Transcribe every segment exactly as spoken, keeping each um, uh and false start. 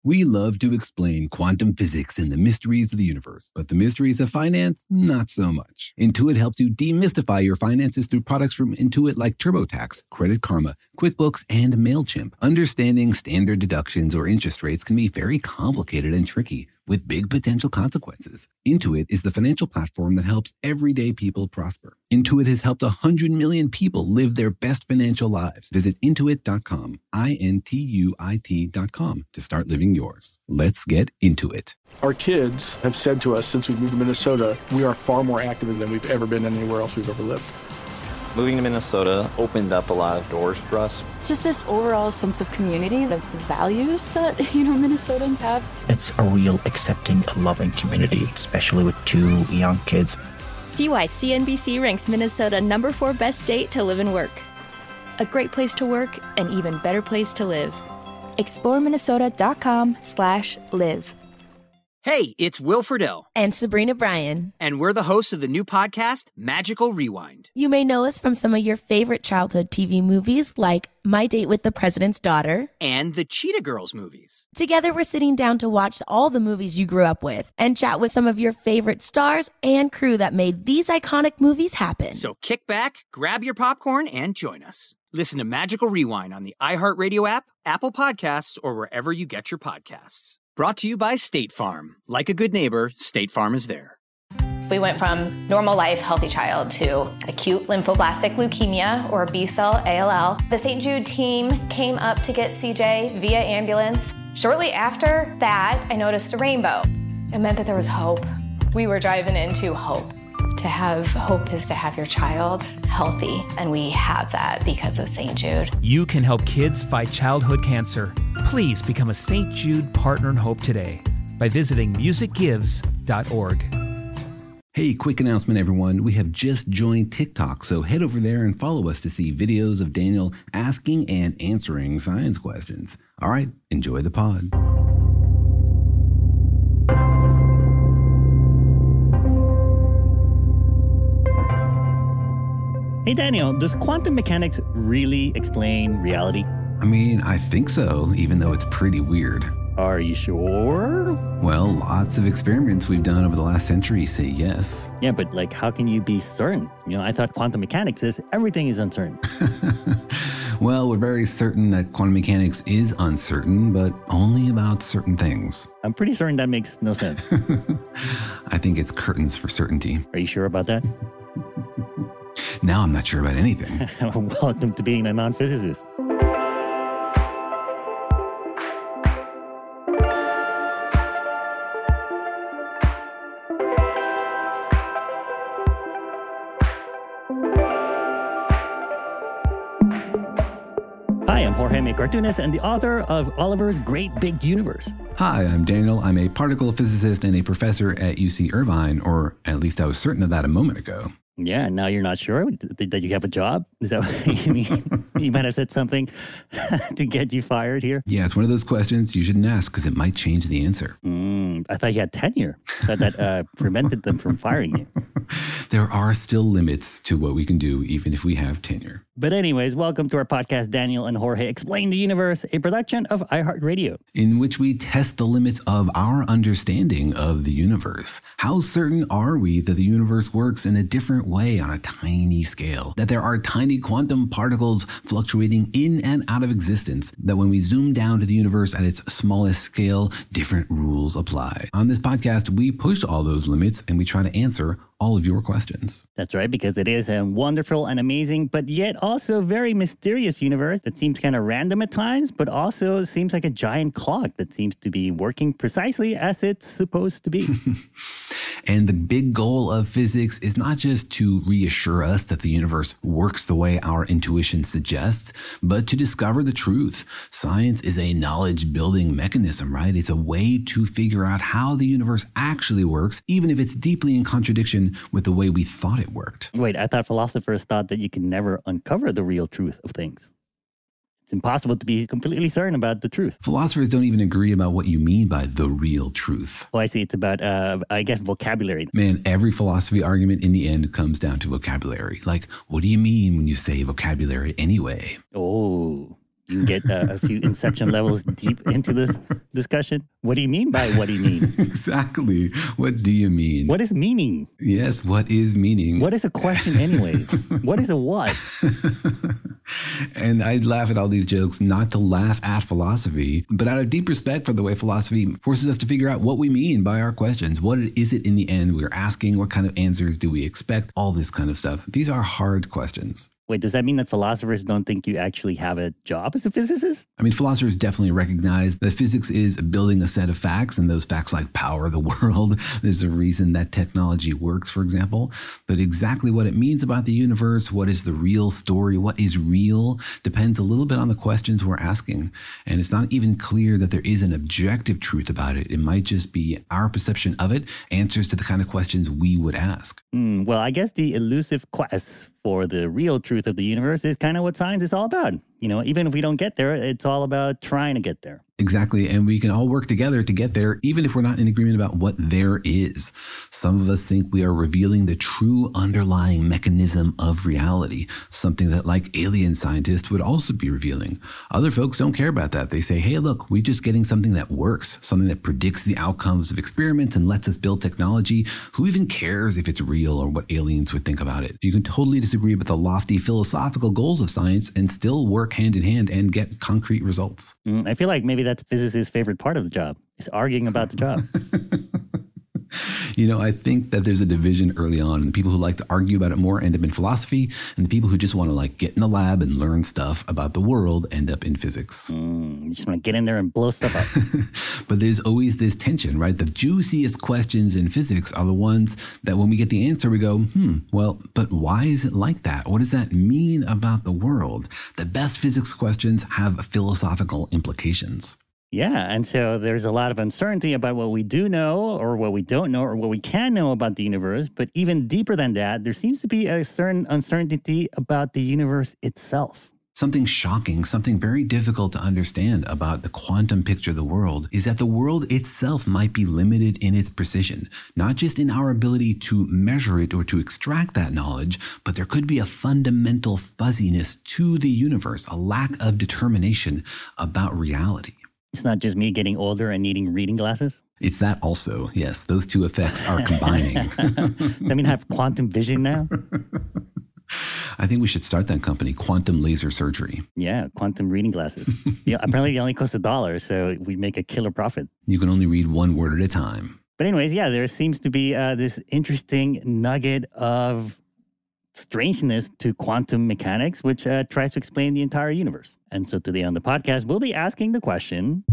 We love to explain quantum physics and the mysteries of the universe, but the mysteries of finance, not so much. Intuit helps you demystify your finances through products from Intuit like TurboTax, Credit Karma, QuickBooks, and MailChimp. Understanding standard deductions or interest rates can be very complicated and tricky, with big potential consequences. Intuit is the financial platform that helps everyday people prosper. Intuit has helped one hundred million people live their best financial lives. Visit intuit dot com, I N T U I T dot com, to start living yours. Let's get into it. Our kids have said to us since we moved to Minnesota, we are far more active than we've ever been anywhere else we've ever lived. Moving to Minnesota opened up a lot of doors for us. Just this overall sense of community, of the values that, you know, Minnesotans have. It's a real accepting, loving community, especially with two young kids. See why C N B C ranks Minnesota number four best state to live and work. A great place to work, an even better place to live. explore minnesota dot com slash live. Hey, it's Will Friedle. And Sabrina Bryan. And we're the hosts of the new podcast, Magical Rewind. You may know us from some of your favorite childhood T V movies like My Date with the President's Daughter. And the Cheetah Girls movies. Together, we're sitting down to watch all the movies you grew up with and chat with some of your favorite stars and crew that made these iconic movies happen. So kick back, grab your popcorn, and join us. Listen to Magical Rewind on the iHeartRadio app, Apple Podcasts, or wherever you get your podcasts. Brought to you by State Farm. Like a good neighbor, State Farm is there. We went from normal life, healthy child to acute lymphoblastic leukemia, or B-cell A L L. The Saint Jude team came up to get C J via ambulance. Shortly after that, I noticed a rainbow. It meant that there was hope. We were driving into hope. To have hope is to have your child healthy, and we have that because of Saint Jude. You can help kids fight childhood cancer. Please become a Saint Jude Partner in Hope today by visiting music gives dot org. Hey, quick announcement, everyone. We have just joined TikTok, so head over there and follow us to see videos of Daniel asking and answering science questions. All right, enjoy the pod. Hey, Daniel, does quantum mechanics really explain reality? I mean, I think so, even though it's pretty weird. Are you sure? Well, lots of experiments we've done over the last century say yes. Yeah, but like, how can you be certain? You know, I thought quantum mechanics says everything is uncertain. Well, we're very certain that quantum mechanics is uncertain, but only about certain things. I'm pretty certain that makes no sense. I think it's curtains for certainty. Are you sure about that? Now I'm not sure about anything. Welcome to being a non-physicist. Hi, I'm Jorge, a cartoonist and the author of Oliver's Great Big Universe. Hi, I'm Daniel. I'm a particle physicist and a professor at U C Irvine, or at least I was certain of that a moment ago. Yeah, now you're not sure that you have a job? Is that what you mean? You might have said something to get you fired here? Yeah, it's one of those questions you shouldn't ask because it might change the answer. Mm, I thought you had tenure. I thought that uh, prevented them from firing you. There are still limits to what we can do, even if we have tenure. But anyways, welcome to our podcast, Daniel and Jorge Explain the Universe, a production of iHeartRadio, in which we test the limits of our understanding of the universe. How certain are we that the universe works in a different way on a tiny scale? That there are tiny quantum particles fluctuating in and out of existence? That when we zoom down to the universe at its smallest scale, different rules apply? On this podcast, we push all those limits and we try to answer all of your questions. That's right, because it is a wonderful and amazing, but yet also very mysterious universe that seems kind of random at times, but also seems like a giant clock that seems to be working precisely as it's supposed to be. And the big goal of physics is not just to reassure us that the universe works the way our intuition suggests, but to discover the truth. Science is a knowledge-building mechanism, right? It's a way to figure out how the universe actually works, even if it's deeply in contradiction with the way we thought it worked. Wait, I thought philosophers thought that you can never uncover the real truth of things. It's impossible to be completely certain about the truth. Philosophers don't even agree about what you mean by the real truth. Oh, I see. It's about, uh, I guess, vocabulary. Man, every philosophy argument in the end comes down to vocabulary. Like, what do you mean when you say vocabulary anyway? Oh, You can get uh, a few Inception levels deep into this discussion. What do you mean by what do you mean? Exactly. What do you mean? What is meaning? Yes, what is meaning? What is a question anyways? What is a what? And I laugh at all these jokes, not to laugh at philosophy, but out of deep respect for the way philosophy forces us to figure out what we mean by our questions. What is it in the end we're asking? What kind of answers do we expect? All this kind of stuff. These are hard questions. Wait, does that mean that philosophers don't think you actually have a job as a physicist? I mean, philosophers definitely recognize that physics is building a set of facts, and those facts like power the world. There's a reason that technology works, for example. But exactly what it means about the universe, what is the real story, what is real, depends a little bit on the questions we're asking. And it's not even clear that there is an objective truth about it. It might just be our perception of it, answers to the kind of questions we would ask. Mm, well, I guess the elusive quest for the real truth of the universe is kind of what science is all about. You know, even if we don't get there, it's all about trying to get there. Exactly. And we can all work together to get there, even if we're not in agreement about what there is. Some of us think we are revealing the true underlying mechanism of reality, something that like alien scientists would also be revealing. Other folks don't care about that. They say, hey, look, we're just getting something that works, something that predicts the outcomes of experiments and lets us build technology. Who even cares if it's real or what aliens would think about it? You can totally disagree with the lofty philosophical goals of science and still work hand in hand and get concrete results. Mm, I feel like maybe that's physicists' favorite part of the job, is arguing about the job. You know, I think that there's a division early on. The people who like to argue about it more end up in philosophy, and the people who just want to like get in the lab and learn stuff about the world end up in physics. Mm, you just want to get in there and blow stuff up. But there's always this tension, right? The juiciest questions in physics are the ones that when we get the answer, we go, hmm, well, but why is it like that? What does that mean about the world? The best physics questions have philosophical implications. Yeah, and so there's a lot of uncertainty about what we do know or what we don't know or what we can know about the universe. But even deeper than that, there seems to be a certain uncertainty about the universe itself. Something shocking, something very difficult to understand about the quantum picture of the world is that the world itself might be limited in its precision, not just in our ability to measure it or to extract that knowledge, but there could be a fundamental fuzziness to the universe, a lack of determination about reality. It's not just me getting older and needing reading glasses? It's that also, yes. Those two effects are combining. Does that mean I have quantum vision now? I think we should start that company, Quantum Laser Surgery. Yeah, quantum reading glasses. Yeah, apparently they only cost a dollar, so we make a killer profit. You can only read one word at a time. But anyways, yeah, there seems to be uh, this interesting nugget of strangeness to quantum mechanics, which uh, tries to explain the entire universe. And so today on the podcast, we'll be asking the question,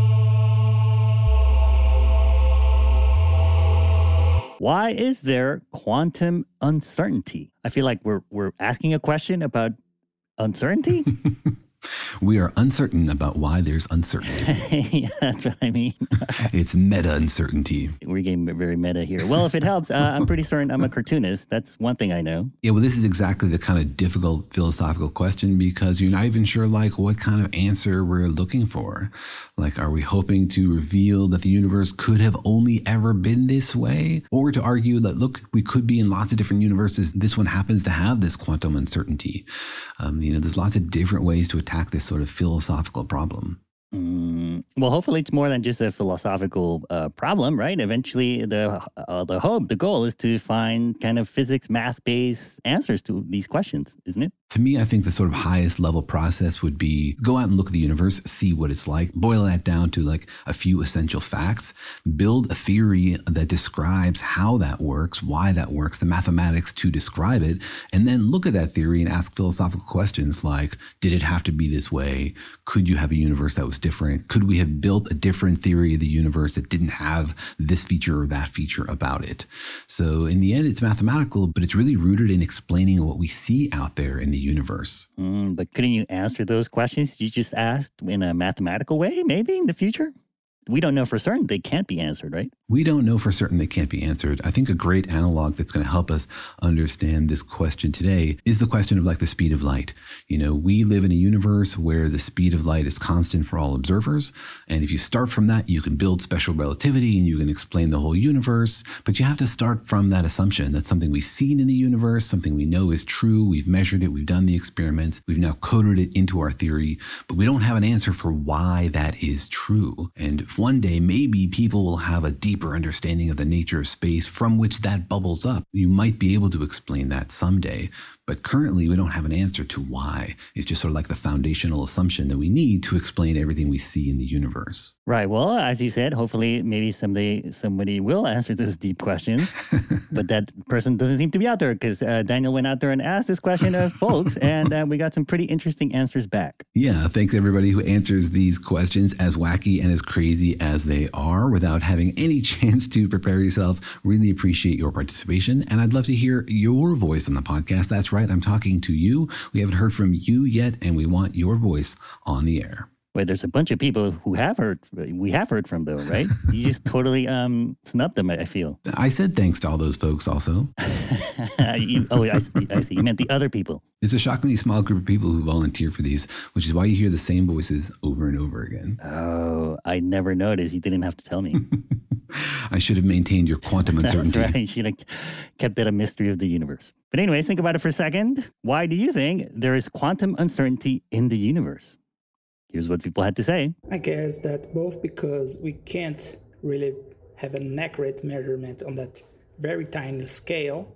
why is there quantum uncertainty? I feel like we're we're asking a question about uncertainty. We are uncertain about why there's uncertainty. Yeah, that's what I mean. It's meta uncertainty. We're getting very meta here. Well, if it helps, uh, I'm pretty certain I'm a cartoonist. That's one thing I know. Yeah, well, this is exactly the kind of difficult philosophical question because you're not even sure, like, what kind of answer we're looking for. Like, are we hoping to reveal that the universe could have only ever been this way? Or to argue that, look, we could be in lots of different universes. This one happens to have this quantum uncertainty. Um, you know, there's lots of different ways to attack this sort of philosophical problem. Mm, well, hopefully it's more than just a philosophical uh, problem, right? Eventually, the uh, the hope, the goal is to find kind of physics, math-based answers to these questions, isn't it? To me, I think the sort of highest level process would be go out and look at the universe, see what it's like, boil that down to like a few essential facts, build a theory that describes how that works, why that works, the mathematics to describe it, and then look at that theory and ask philosophical questions like, did it have to be this way? Could you have a universe that was different? Could we have built a different theory of the universe that didn't have this feature or that feature about it? So in the end, it's mathematical, but it's really rooted in explaining what we see out there in the universe. Mm, but couldn't you answer those questions you just asked in a mathematical way, maybe in the future? we don't know for certain they can't be answered, right? We don't know for certain they can't be answered. I think a great analog that's going to help us understand this question today is the question of like the speed of light. You know, we live in a universe where the speed of light is constant for all observers. And if you start from that, you can build special relativity and you can explain the whole universe. But you have to start from that assumption that something we've seen in the universe, something we know is true, we've measured it, we've done the experiments, we've now coded it into our theory, but we don't have an answer for why that is true. And one day, maybe people will have a deeper understanding of the nature of space from which that bubbles up. You might be able to explain that someday, but currently we don't have an answer to why. It's just sort of like the foundational assumption that we need to explain everything we see in the universe. Right. Well, as you said, hopefully maybe someday somebody will answer those deep questions, but that person doesn't seem to be out there because uh, Daniel went out there and asked this question of folks, and uh, we got some pretty interesting answers back. Yeah, thanks everybody who answers these questions, as wacky and as crazy as they are, without having any chance to prepare yourself. Really appreciate your participation, and I'd love to hear your voice on the podcast. That's right, I'm talking to you. We haven't heard from you yet, and we want your voice on the air. Wait, there's a bunch of people who have heard, we have heard from though, right? You just totally um, snubbed them, I feel. I said thanks to all those folks also. you, oh, I see, I see. You meant the other people. It's a shockingly small group of people who volunteer for these, which is why you hear the same voices over and over again. Oh, I never noticed. You didn't have to tell me. I should have maintained your quantum uncertainty. That's right. You should have kept that a mystery of the universe. But anyways, think about it for a second. Why do you think there is quantum uncertainty in the universe? Here's what people had to say. I guess that both because we can't really have an accurate measurement on that very tiny scale,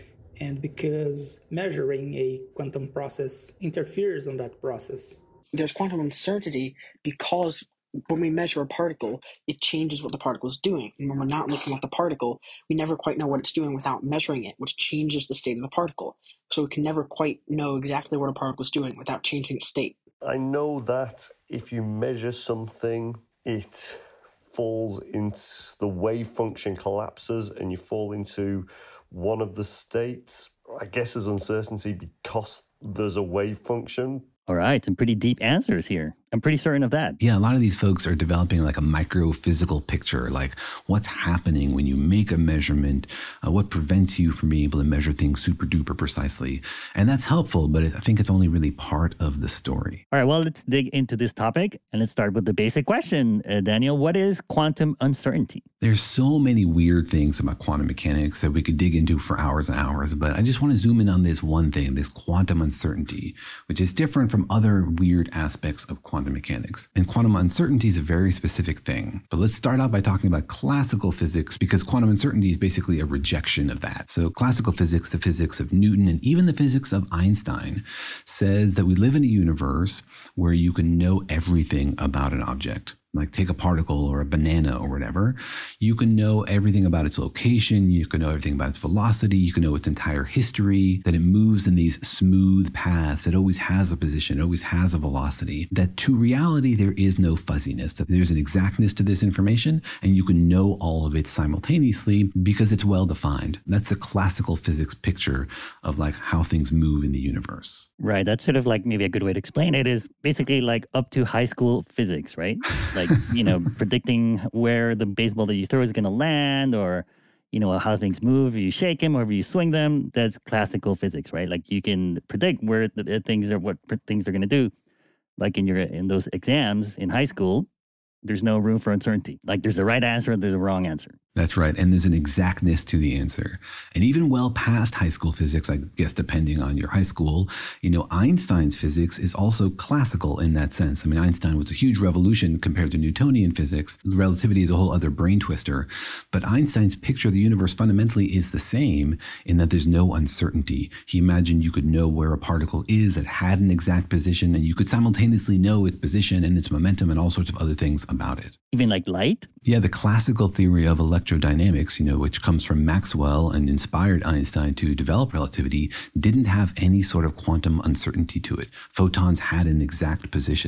and because measuring a quantum process interferes on that process. There's quantum uncertainty because when we measure a particle, it changes what the particle is doing. And when we're not looking at the particle, we never quite know what it's doing without measuring it, which changes the state of the particle. So we can never quite know exactly what a particle is doing without changing its state. I know that if you measure something, it falls into the wave function collapses and you fall into one of the states. I guess there's uncertainty because there's a wave function. All right, some pretty deep answers here. I'm pretty certain of that. Yeah, a lot of these folks are developing like a micro-physical picture, like what's happening when you make a measurement, uh, what prevents you from being able to measure things super-duper precisely. And that's helpful, but I think it's only really part of the story. All right, well, let's dig into this topic, and let's start with the basic question. Uh, Daniel, what is quantum uncertainty? There's so many weird things about quantum mechanics that we could dig into for hours and hours, but I just want to zoom in on this one thing, this quantum uncertainty, which is different from other weird aspects of quantum mechanics. And quantum uncertainty is a very specific thing. But let's start out by talking about classical physics, because quantum uncertainty is basically a rejection of that. So classical physics, the physics of Newton, and even the physics of Einstein, says that we live in a universe where you can know everything about an object. Like take a particle or a banana or whatever, you can know everything about its location, you can know everything about its velocity, you can know its entire history, that it moves in these smooth paths, it always has a position, it always has a velocity, that to reality there is no fuzziness, that there's an exactness to this information, and you can know all of it simultaneously because it's well defined. That's the classical physics picture of like how things move in the universe. Right, that's sort of like maybe a good way to explain it is basically like up to high school physics, right? Like, you know, predicting where the baseball that you throw is going to land, or, you know, how things move, if you shake them or if you swing them. That's classical physics, right? Like you can predict where the, the things are, what things are going to do. Like in your in those exams in high school, there's no room for uncertainty. Like there's a right answer, there's a wrong answer. That's right. And there's an exactness to the answer. And even well past high school physics, I guess, depending on your high school, you know, Einstein's physics is also classical in that sense. I mean, Einstein was a huge revolution compared to Newtonian physics. Relativity is a whole other brain twister. But Einstein's picture of the universe fundamentally is the same in that there's no uncertainty. He imagined you could know where a particle is that had an exact position, and you could simultaneously know its position and its momentum and all sorts of other things about it. Even like light? Yeah, the classical theory of electrodynamics, you know, which comes from Maxwell and inspired Einstein to develop relativity, didn't have any sort of quantum uncertainty to it. Photons had an exact position.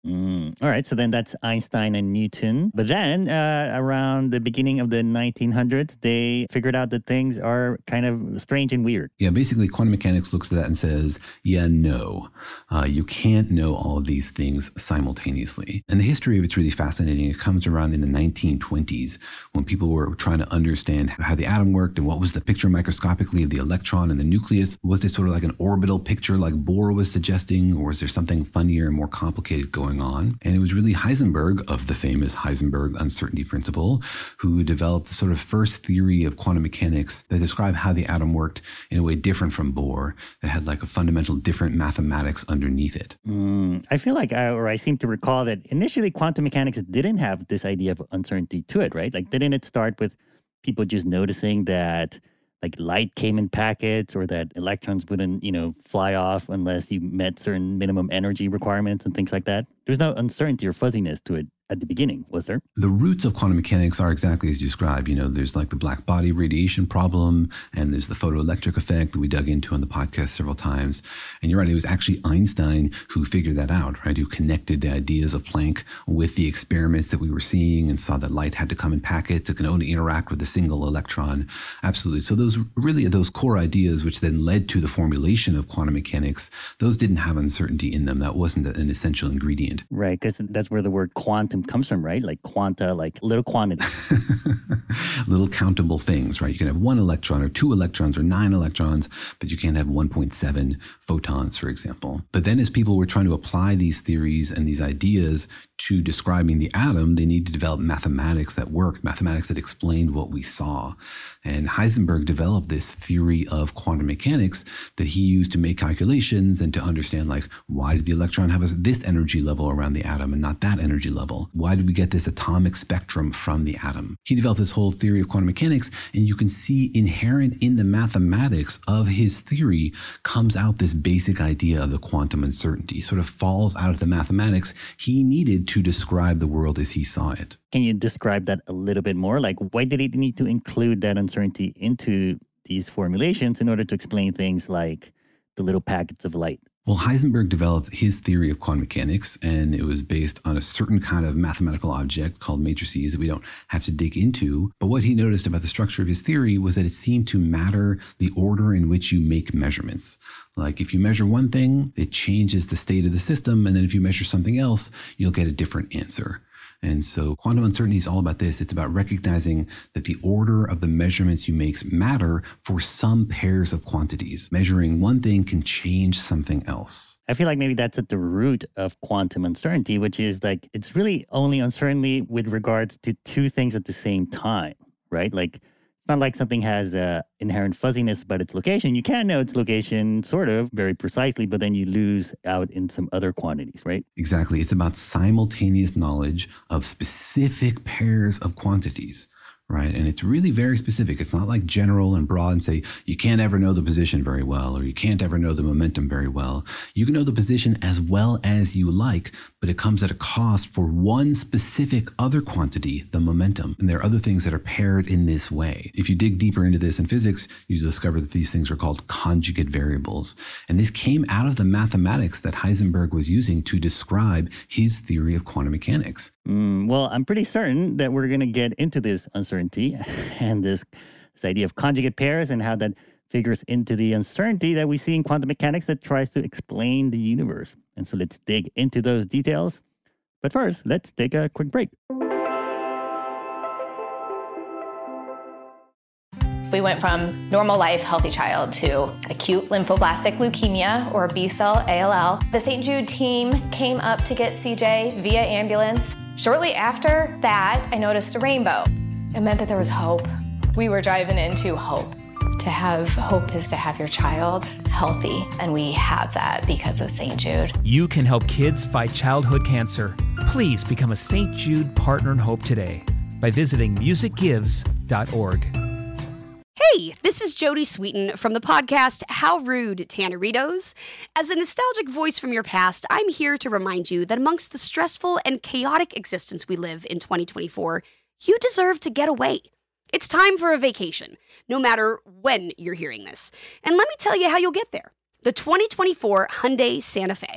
Mm. All right, so then that's Einstein and Newton. But then uh, around the beginning of the nineteen hundreds, they figured out that things are kind of strange and weird. Yeah, basically quantum mechanics looks at that and says, yeah, no, uh, you can't know all of these things simultaneously. And the history of it's really fascinating. It comes around in the nineteen twenties when people were trying to understand how the atom worked and what was the picture microscopically of the electron and the nucleus. Was this sort of like an orbital picture like Bohr was suggesting, or was there something funnier and more complicated going on? And it was really Heisenberg of the famous Heisenberg uncertainty principle who developed the sort of first theory of quantum mechanics that described how the atom worked in a way different from Bohr, that had like a fundamental different mathematics underneath it. Mm, I feel like, I, or I seem to recall that initially quantum mechanics didn't have this idea of uncertainty to it, right? Like, didn't it start with people just noticing that like light came in packets, or that electrons wouldn't, you know, fly off unless you met certain minimum energy requirements and things like that? There's no uncertainty or fuzziness to it at the beginning, was there? The roots of quantum mechanics are exactly as you described. You know, there's like the black body radiation problem, and there's the photoelectric effect that we dug into on the podcast several times. And you're right, it was actually Einstein who figured that out, right? Who connected the ideas of Planck with the experiments that we were seeing and saw that light had to come in packets. It can only interact with a single electron. Absolutely. So those really, those core ideas, which then led to the formulation of quantum mechanics, those didn't have uncertainty in them. That wasn't an essential ingredient. Right, because that's where the word quantum comes from, right? Like quanta, like little quantity. Little countable things, right? You can have one electron or two electrons or nine electrons, but you can't have one point seven photons, for example. But then as people were trying to apply these theories and these ideas to describing the atom, they needed to develop mathematics that worked, mathematics that explained what we saw. And Heisenberg developed this theory of quantum mechanics that he used to make calculations and to understand, like, why did the electron have this energy level around the atom and not that energy level? Why did we get this atomic spectrum from the atom? He developed this whole theory of quantum mechanics, and you can see inherent in the mathematics of his theory comes out this basic idea of the quantum uncertainty, sort of falls out of the mathematics he needed to describe the world as he saw it. Can you describe that a little bit more? Like, why did he need to include that uncertainty into these formulations in order to explain things like the little packets of light? Well, Heisenberg developed his theory of quantum mechanics, and it was based on a certain kind of mathematical object called matrices that we don't have to dig into. But what he noticed about the structure of his theory was that it seemed to matter the order in which you make measurements. Like if you measure one thing, it changes the state of the system. And then if you measure something else, you'll get a different answer. And so quantum uncertainty is all about this. It's about recognizing that the order of the measurements you make matter for some pairs of quantities. Measuring one thing can change something else. I feel like maybe that's at the root of quantum uncertainty, which is like, it's really only uncertainty with regards to two things at the same time, right? Like, it's not like something has uh, inherent fuzziness about its location. You can know its location sort of very precisely, but then you lose out in some other quantities, right? Exactly. It's about simultaneous knowledge of specific pairs of quantities, right? And it's really very specific. It's not like general and broad and say, you can't ever know the position very well, or you can't ever know the momentum very well. You can know the position as well as you like, but it comes at a cost for one specific other quantity, the momentum. And there are other things that are paired in this way. If you dig deeper into this in physics, you discover that these things are called conjugate variables. And this came out of the mathematics that Heisenberg was using to describe his theory of quantum mechanics. Mm, well, I'm pretty certain that we're going to get into this uncertainty and this, this idea of conjugate pairs and how that figures into the uncertainty that we see in quantum mechanics that tries to explain the universe. And so let's dig into those details. But first, let's take a quick break. We went from normal life, healthy child to acute lymphoblastic leukemia, or B-cell A L L. The Saint Jude team came up to get C J via ambulance. Shortly after that, I noticed a rainbow. It meant that there was hope. We were driving into hope. To have hope is to have your child healthy, and we have that because of Saint Jude. You can help kids fight childhood cancer. Please become a Saint Jude Partner in Hope today by visiting music gives dot org. Hey, this is Jodie Sweetin from the podcast How Rude, Tanneritos. As a nostalgic voice from your past, I'm here to remind you that amongst the stressful and chaotic existence we live in twenty twenty-four, you deserve to get away. It's time for a vacation, no matter when you're hearing this. And let me tell you how you'll get there. The twenty twenty-four Hyundai Santa Fe.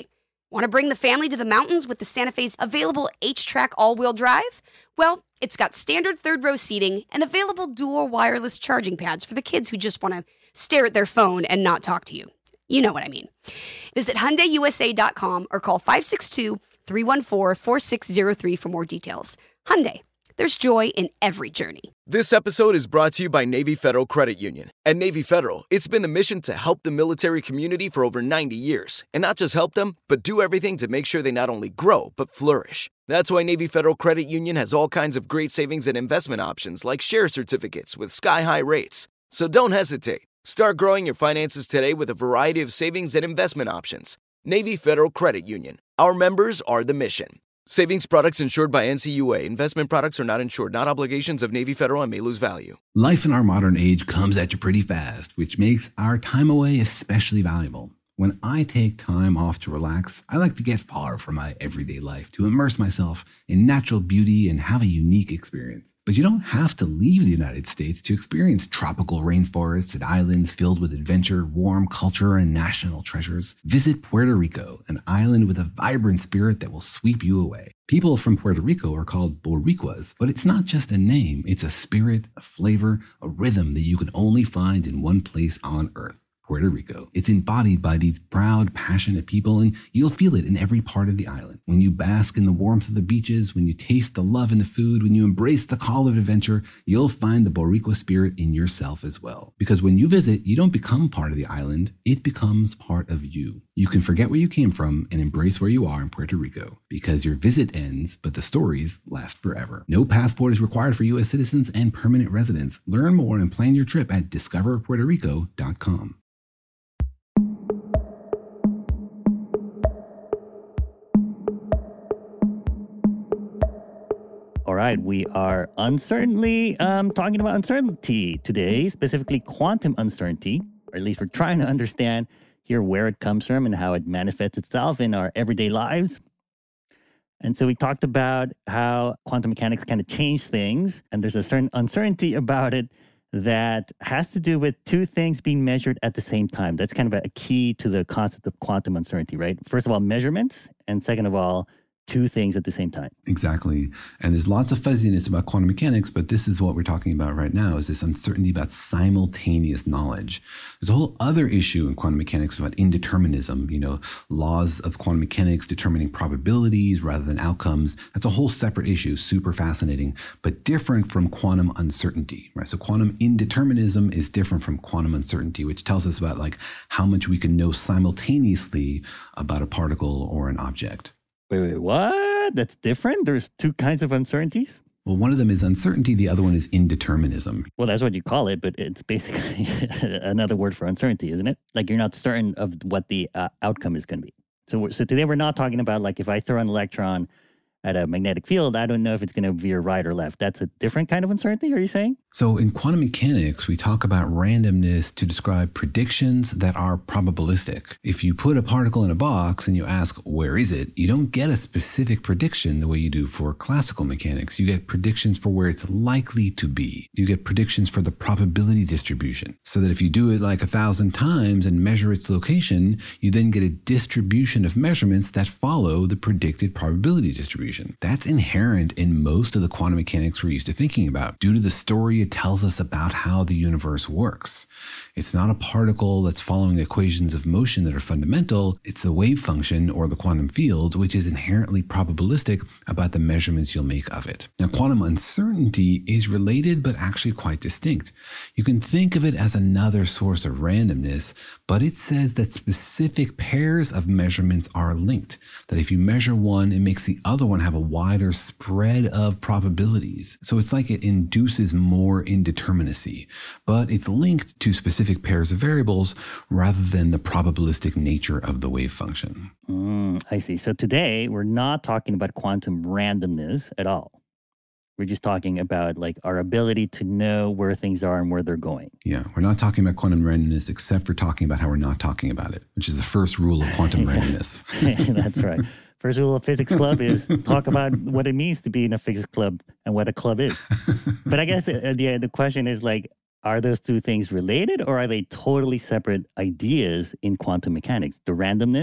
Want to bring the family to the mountains with the Santa Fe's available H-Track all-wheel drive? Well, it's got standard third-row seating and available dual wireless charging pads for the kids who just want to stare at their phone and not talk to you. You know what I mean. Visit Hyundai U S A dot com or call five six two, three one four, four six zero three for more details. Hyundai, there's joy in every journey. This episode is brought to you by Navy Federal Credit Union. At Navy Federal, it's been the mission to help the military community for over ninety years. And not just help them, but do everything to make sure they not only grow, but flourish. That's why Navy Federal Credit Union has all kinds of great savings and investment options like share certificates with sky-high rates. So don't hesitate. Start growing your finances today with a variety of savings and investment options. Navy Federal Credit Union. Our members are the mission. Savings products insured by N C U A. Investment products are not insured, not obligations of Navy Federal and may lose value. Life in our modern age comes at you pretty fast, which makes our time away especially valuable. When I take time off to relax, I like to get far from my everyday life, to immerse myself in natural beauty and have a unique experience. But you don't have to leave the United States to experience tropical rainforests and islands filled with adventure, warm culture, and national treasures. Visit Puerto Rico, an island with a vibrant spirit that will sweep you away. People from Puerto Rico are called Boricuas, but it's not just a name, it's a spirit, a flavor, a rhythm that you can only find in one place on Earth. Puerto Rico. It's embodied by these proud, passionate people, and you'll feel it in every part of the island. When you bask in the warmth of the beaches, when you taste the love in the food, when you embrace the call of adventure, you'll find the Boricua spirit in yourself as well. Because when you visit, you don't become part of the island, it becomes part of you. You can forget where you came from and embrace where you are in Puerto Rico, because your visit ends, but the stories last forever. No passport is required for U S citizens and permanent residents. Learn more and plan your trip at discover puerto rico dot com. All right, we are uncertainly um, talking about uncertainty today, specifically quantum uncertainty, or at least we're trying to understand here where it comes from and how it manifests itself in our everyday lives. And so we talked about how quantum mechanics kind of change things, and there's a certain uncertainty about it that has to do with two things being measured at the same time. That's kind of a key to the concept of quantum uncertainty, right? First of all, measurements, and second of all, two things at the same time. Exactly. And there's lots of fuzziness about quantum mechanics, but this is what we're talking about right now, is this uncertainty about simultaneous knowledge. There's a whole other issue in quantum mechanics about indeterminism, you know, laws of quantum mechanics determining probabilities rather than outcomes. That's a whole separate issue, super fascinating, but different from quantum uncertainty, right? So quantum indeterminism is different from quantum uncertainty, which tells us about like how much we can know simultaneously about a particle or an object. Wait, wait, what? That's different? There's two kinds of uncertainties? Well, one of them is uncertainty. The other one is indeterminism. Well, that's what you call it, but it's basically another word for uncertainty, isn't it? Like you're not certain of what the uh, outcome is going to be. So, so today we're not talking about like if I throw an electron at a magnetic field, I don't know if it's going to veer right or left. That's a different kind of uncertainty, are you saying? So in quantum mechanics, we talk about randomness to describe predictions that are probabilistic. If you put a particle in a box and you ask, where is it? You don't get a specific prediction the way you do for classical mechanics. You get predictions for where it's likely to be. You get predictions for the probability distribution. So that if you do it like a thousand times and measure its location, you then get a distribution of measurements that follow the predicted probability distribution. That's inherent in most of the quantum mechanics we're used to thinking about, due to the story it tells us about how the universe works. It's not a particle that's following equations of motion that are fundamental. It's the wave function, or the quantum field, which is inherently probabilistic about the measurements you'll make of it. Now, quantum uncertainty is related, but actually quite distinct. You can think of it as another source of randomness, but it says that specific pairs of measurements are linked, that if you measure one, it makes the other one have a wider spread of probabilities. So it's like it induces more indeterminacy, but it's linked to specific pairs of variables rather than the probabilistic nature of the wave function. Mm, I see. So today we're not talking about quantum randomness at all. We're just talking about like our ability to know where things are and where they're going. Yeah, we're not talking about quantum randomness except for talking about how we're not talking about it, which is the first rule of quantum randomness. That's right. First rule of Physics Club is talk about what it means to be in a physics club and what a club is. But I guess uh, the, the question is like, are those two things related, or are they totally separate ideas in quantum mechanics? The randomness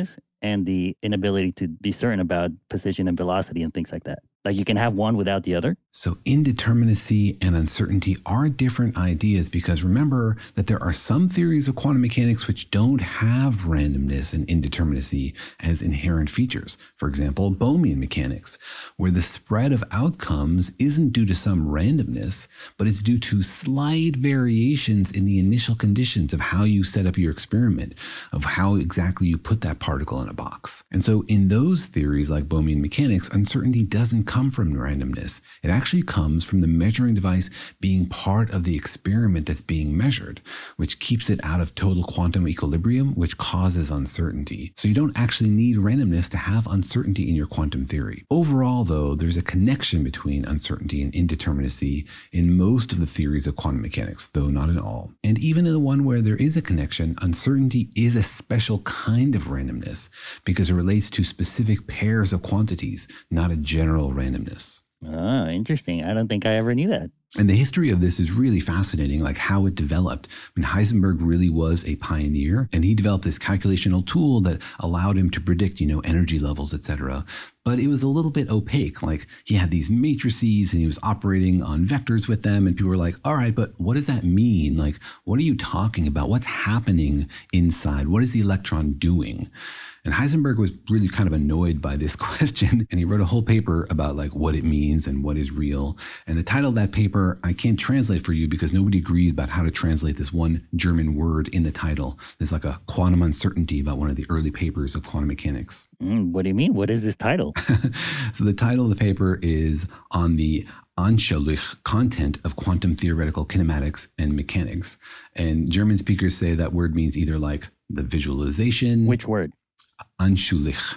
and the inability to be certain about position and velocity and things like that? Like you can have one without the other? So indeterminacy and uncertainty are different ideas because remember that there are some theories of quantum mechanics which don't have randomness and indeterminacy as inherent features. For example, Bohmian mechanics, where the spread of outcomes isn't due to some randomness, but it's due to slight variations in the initial conditions of how you set up your experiment, of how exactly you put that particle in a box. And so in those theories like Bohmian mechanics, uncertainty doesn't come from randomness. It actually comes from the measuring device being part of the experiment that's being measured, which keeps it out of total quantum equilibrium, which causes uncertainty. So you don't actually need randomness to have uncertainty in your quantum theory. Overall, though, there's a connection between uncertainty and indeterminacy in most of the theories of quantum mechanics, though not in all. And even in the one where there is a connection, uncertainty is a special kind of randomness because it relates to specific pairs of quantities, not a general randomness. Ah, interesting. I don't think I ever knew that. And the history of this is really fascinating, like how it developed. I mean, Heisenberg really was a pioneer, and he developed this calculational tool that allowed him to predict, you know, energy levels, et cetera. But it was a little bit opaque. Like he had these matrices and he was operating on vectors with them. And people were like, all right, but what does that mean? Like, what are you talking about? What's happening inside? What is the electron doing? And Heisenberg was really kind of annoyed by this question. And he wrote a whole paper about like what it means and what is real. And the title of that paper, I can't translate for you because nobody agrees about how to translate this one German word in the title. There's like a quantum uncertainty about one of the early papers of quantum mechanics. Mm, what do you mean? What is this title? So the title of the paper is on the anschaulich content of quantum theoretical kinematics and mechanics. And German speakers say that word means either like the visualization. Which word? Anschaulich.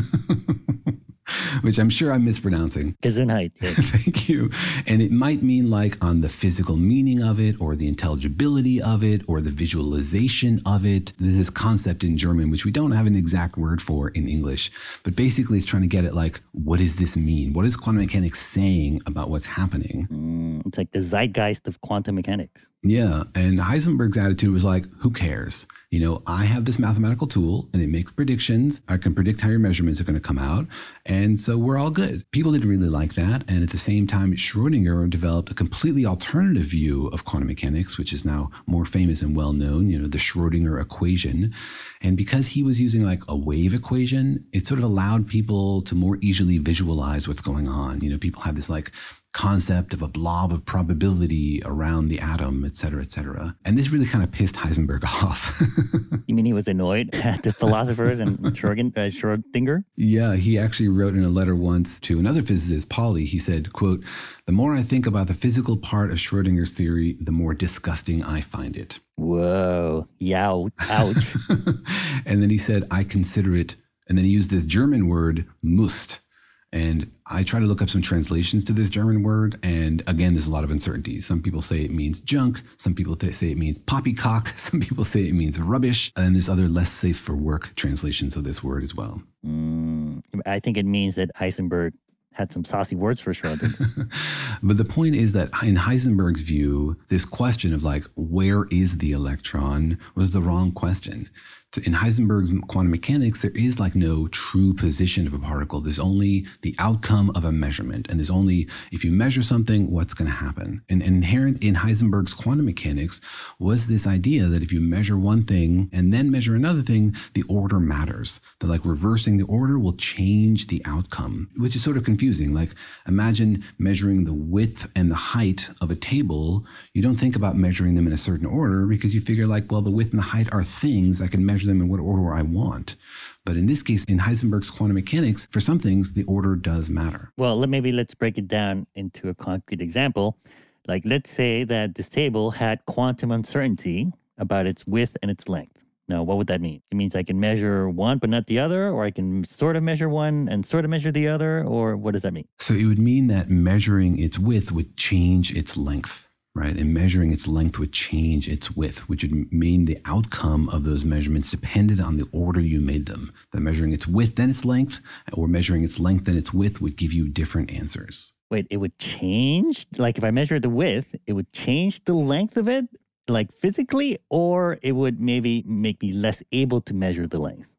Which I'm sure I'm mispronouncing. Gesundheit. Yes. Thank you. And it might mean like on the physical meaning of it or the intelligibility of it or the visualization of it. There's this concept in German, which we don't have an exact word for in English, but basically it's trying to get at like, what does this mean? What is quantum mechanics saying about what's happening? Mm, it's like the zeitgeist of quantum mechanics. Yeah. And Heisenberg's attitude was like, who cares? You know, I have this mathematical tool and it makes predictions. I can predict how your measurements are going to come out. And so we're all good. People didn't really like that. And at the same time, Schrödinger developed a completely alternative view of quantum mechanics, which is now more famous and well known, you know, the Schrödinger equation. And because he was using like a wave equation, it sort of allowed people to more easily visualize what's going on. You know, people have this like concept of a blob of probability around the atom, et cetera, et cetera. And this really kind of pissed Heisenberg off. You mean he was annoyed at the philosophers and Schrödinger? Yeah, he actually wrote in a letter once to another physicist, Pauli, he said, quote, "The more I think about the physical part of Schrödinger's theory, the more disgusting I find it." Whoa, yow, ouch. And then he said, I consider it, and then he used this German word, Must. And I try to look up some translations to this German word. And again, there's a lot of uncertainty. Some people say it means junk. Some people th- say it means poppycock. Some people say it means rubbish. And there's other less safe for work translations of this word as well. Mm, I think it means that Heisenberg had some saucy words for Schrödinger. But the point is that in Heisenberg's view, this question of like, where is the electron was the wrong question. So in Heisenberg's quantum mechanics, there is like no true position of a particle. There's only the outcome of a measurement. And there's only, if you measure something, what's going to happen. And inherent in Heisenberg's quantum mechanics was this idea that if you measure one thing and then measure another thing, the order matters. That like reversing the order will change the outcome, which is sort of confusing. Like imagine measuring the width and the height of a table. You don't think about measuring them in a certain order because you figure like, well, the width and the height are things I can measure them in what order I want. But in this case, in Heisenberg's quantum mechanics, for some things, the order does matter. Well, let, maybe let's break it down into a concrete example. Like, let's say that this table had quantum uncertainty about its width and its length. Now, what would that mean? It means I can measure one but not the other, or I can sort of measure one and sort of measure the other, or what does that mean? So it would mean that measuring its width would change its length. Right? And measuring its length would change its width, which would mean the outcome of those measurements depended on the order you made them. That measuring its width then its length, or measuring its length then its width would give you different answers. Wait, it would change? Like if I measure the width, it would change the length of it, like physically, or it would maybe make me less able to measure the length?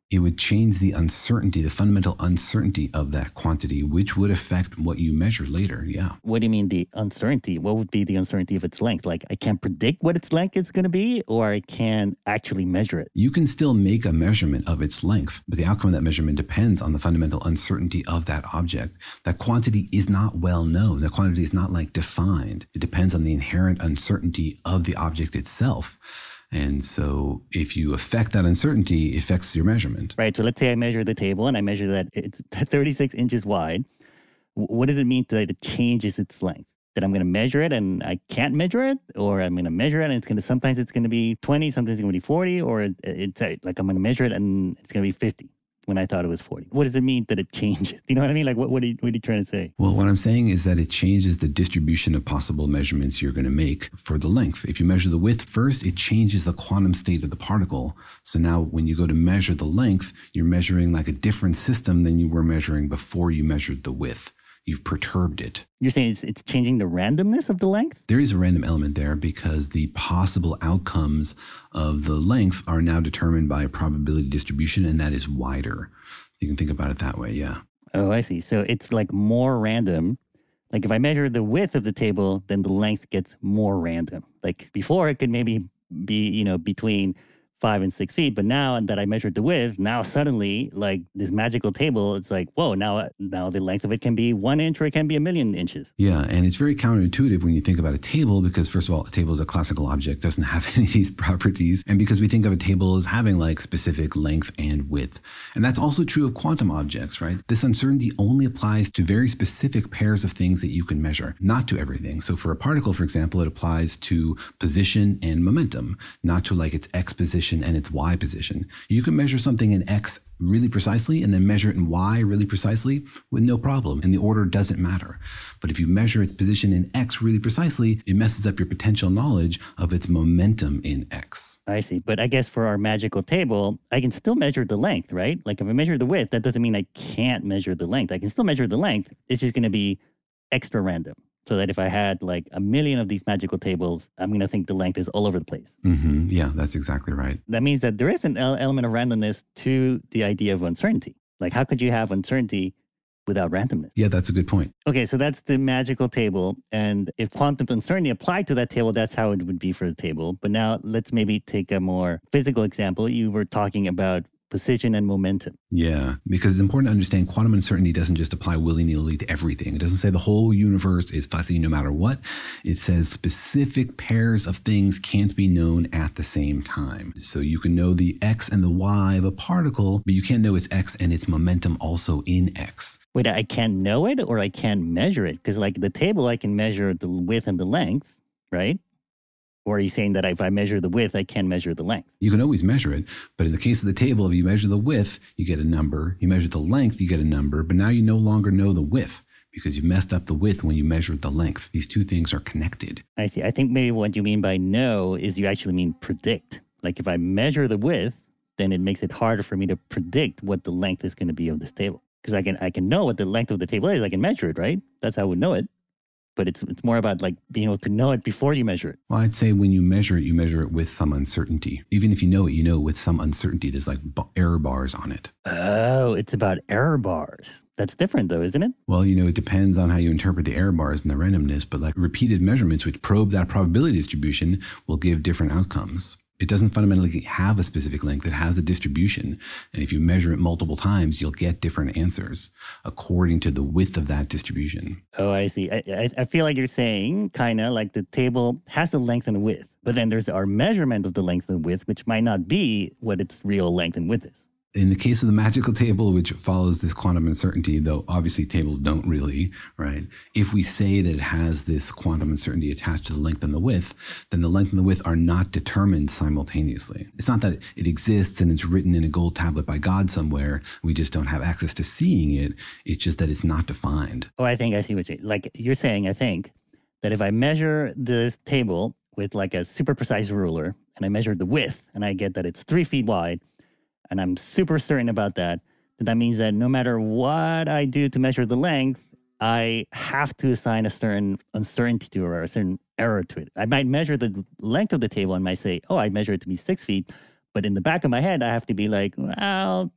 It would change the uncertainty, the fundamental uncertainty of that quantity, which would affect what you measure later. Yeah. What do you mean the uncertainty? What would be the uncertainty of its length? Like I can't predict what its length is going to be, or I can't actually measure it? You can still make a measurement of its length, but the outcome of that measurement depends on the fundamental uncertainty of that object. That quantity is not well known. That quantity is not like defined. It depends on the inherent uncertainty of the object itself. And so if you affect that uncertainty, it affects your measurement. Right. So let's say I measure the table and I measure that it's thirty-six inches wide. What does it mean that it changes its length? That I'm going to measure it and I can't measure it? Or I'm going to measure it and it's going to, sometimes it's going to be twenty, sometimes it's going to be forty, or it, it's like I'm going to measure it and it's going to be fifty when I thought it was forty. What does it mean that it changes? Do you know what I mean? Like what, what, are you, what are you trying to say? Well, what I'm saying is that it changes the distribution of possible measurements you're going to make for the length. If you measure the width first, it changes the quantum state of the particle. So now when you go to measure the length, you're measuring like a different system than you were measuring before you measured the width. You've perturbed it. You're saying it's, it's changing the randomness of the length? There is a random element there because the possible outcomes of the length are now determined by a probability distribution, and that is wider. You can think about it that way, yeah. Oh, I see. So it's like more random. Like if I measure the width of the table, then the length gets more random. Like before it could maybe be, you know, between five and six feet. But now that I measured the width, now suddenly, like this magical table, it's like, whoa, now now the length of it can be one inch or it can be a million inches. Yeah, and it's very counterintuitive when you think about a table because, first of all, a table is a classical object, doesn't have any of these properties. And because we think of a table as having like specific length and width. And that's also true of quantum objects, right? This uncertainty only applies to very specific pairs of things that you can measure, not to everything. So for a particle, for example, it applies to position and momentum, not to like its x position and its y position. You can measure something in x really precisely and then measure it in y really precisely with no problem, and the order doesn't matter. But if you measure its position in x really precisely, it messes up your potential knowledge of its momentum in x. I see. But I guess for our magical table, I can still measure the length, right? Like if I measure the width, that doesn't mean I can't measure the length. I can still measure the length. It's just going to be extra random. So that if I had like a million of these magical tables, I'm going to think the length is all over the place. Mm-hmm. Yeah, that's exactly right. That means that there is an element of randomness to the idea of uncertainty. Like how could you have uncertainty without randomness? Yeah, that's a good point. Okay, so that's the magical table. And if quantum uncertainty applied to that table, that's how it would be for the table. But now let's maybe take a more physical example. You were talking about position and momentum. Yeah, because it's important to understand quantum uncertainty doesn't just apply willy-nilly to everything. It doesn't say the whole universe is fuzzy no matter what. It says specific pairs of things can't be known at the same time. So you can know the x and the y of a particle, but you can't know its x and its momentum also in x. Wait, I can't know it or I can't measure it? Because like the table, I can measure the width and the length, right? Or are you saying that if I measure the width, I can measure the length? You can always measure it. But in the case of the table, if you measure the width, you get a number. You measure the length, you get a number. But now you no longer know the width because you messed up the width when you measured the length. These two things are connected. I see. I think maybe what you mean by know is you actually mean predict. Like if I measure the width, then it makes it harder for me to predict what the length is going to be of this table. Because I can I can know what the length of the table is. I can measure it, right? That's how I would know it. But it's it's more about like being able to know it before you measure it. Well, I'd say when you measure it, you measure it with some uncertainty. Even if you know it, you know with some uncertainty. There's like b- error bars on it. Oh, it's about error bars. That's different though, isn't it? Well, you know, it depends on how you interpret the error bars and the randomness. But like repeated measurements which probe that probability distribution will give different outcomes. It doesn't fundamentally have a specific length. It has a distribution. And if you measure it multiple times, you'll get different answers according to the width of that distribution. Oh, I see. I, I, I feel like you're saying kind of like the table has a length and a width, but then there's our measurement of the length and width, which might not be what its real length and width is. In the case of the magical table, which follows this quantum uncertainty, though obviously tables don't really, right? If we say that it has this quantum uncertainty attached to the length and the width, then the length and the width are not determined simultaneously. It's not that it exists and it's written in a gold tablet by God somewhere. We just don't have access to seeing it. It's just that it's not defined. Oh, I think I see what you're like. You're saying, I think, that if I measure this table with like a super precise ruler and I measure the width and I get that it's three feet wide, and I'm super certain about that, then that means that no matter what I do to measure the length, I have to assign a certain uncertainty to it or a certain error to it. I might measure the length of the table and might say, oh, I measure it to be six feet. But in the back of my head, I have to be like, well,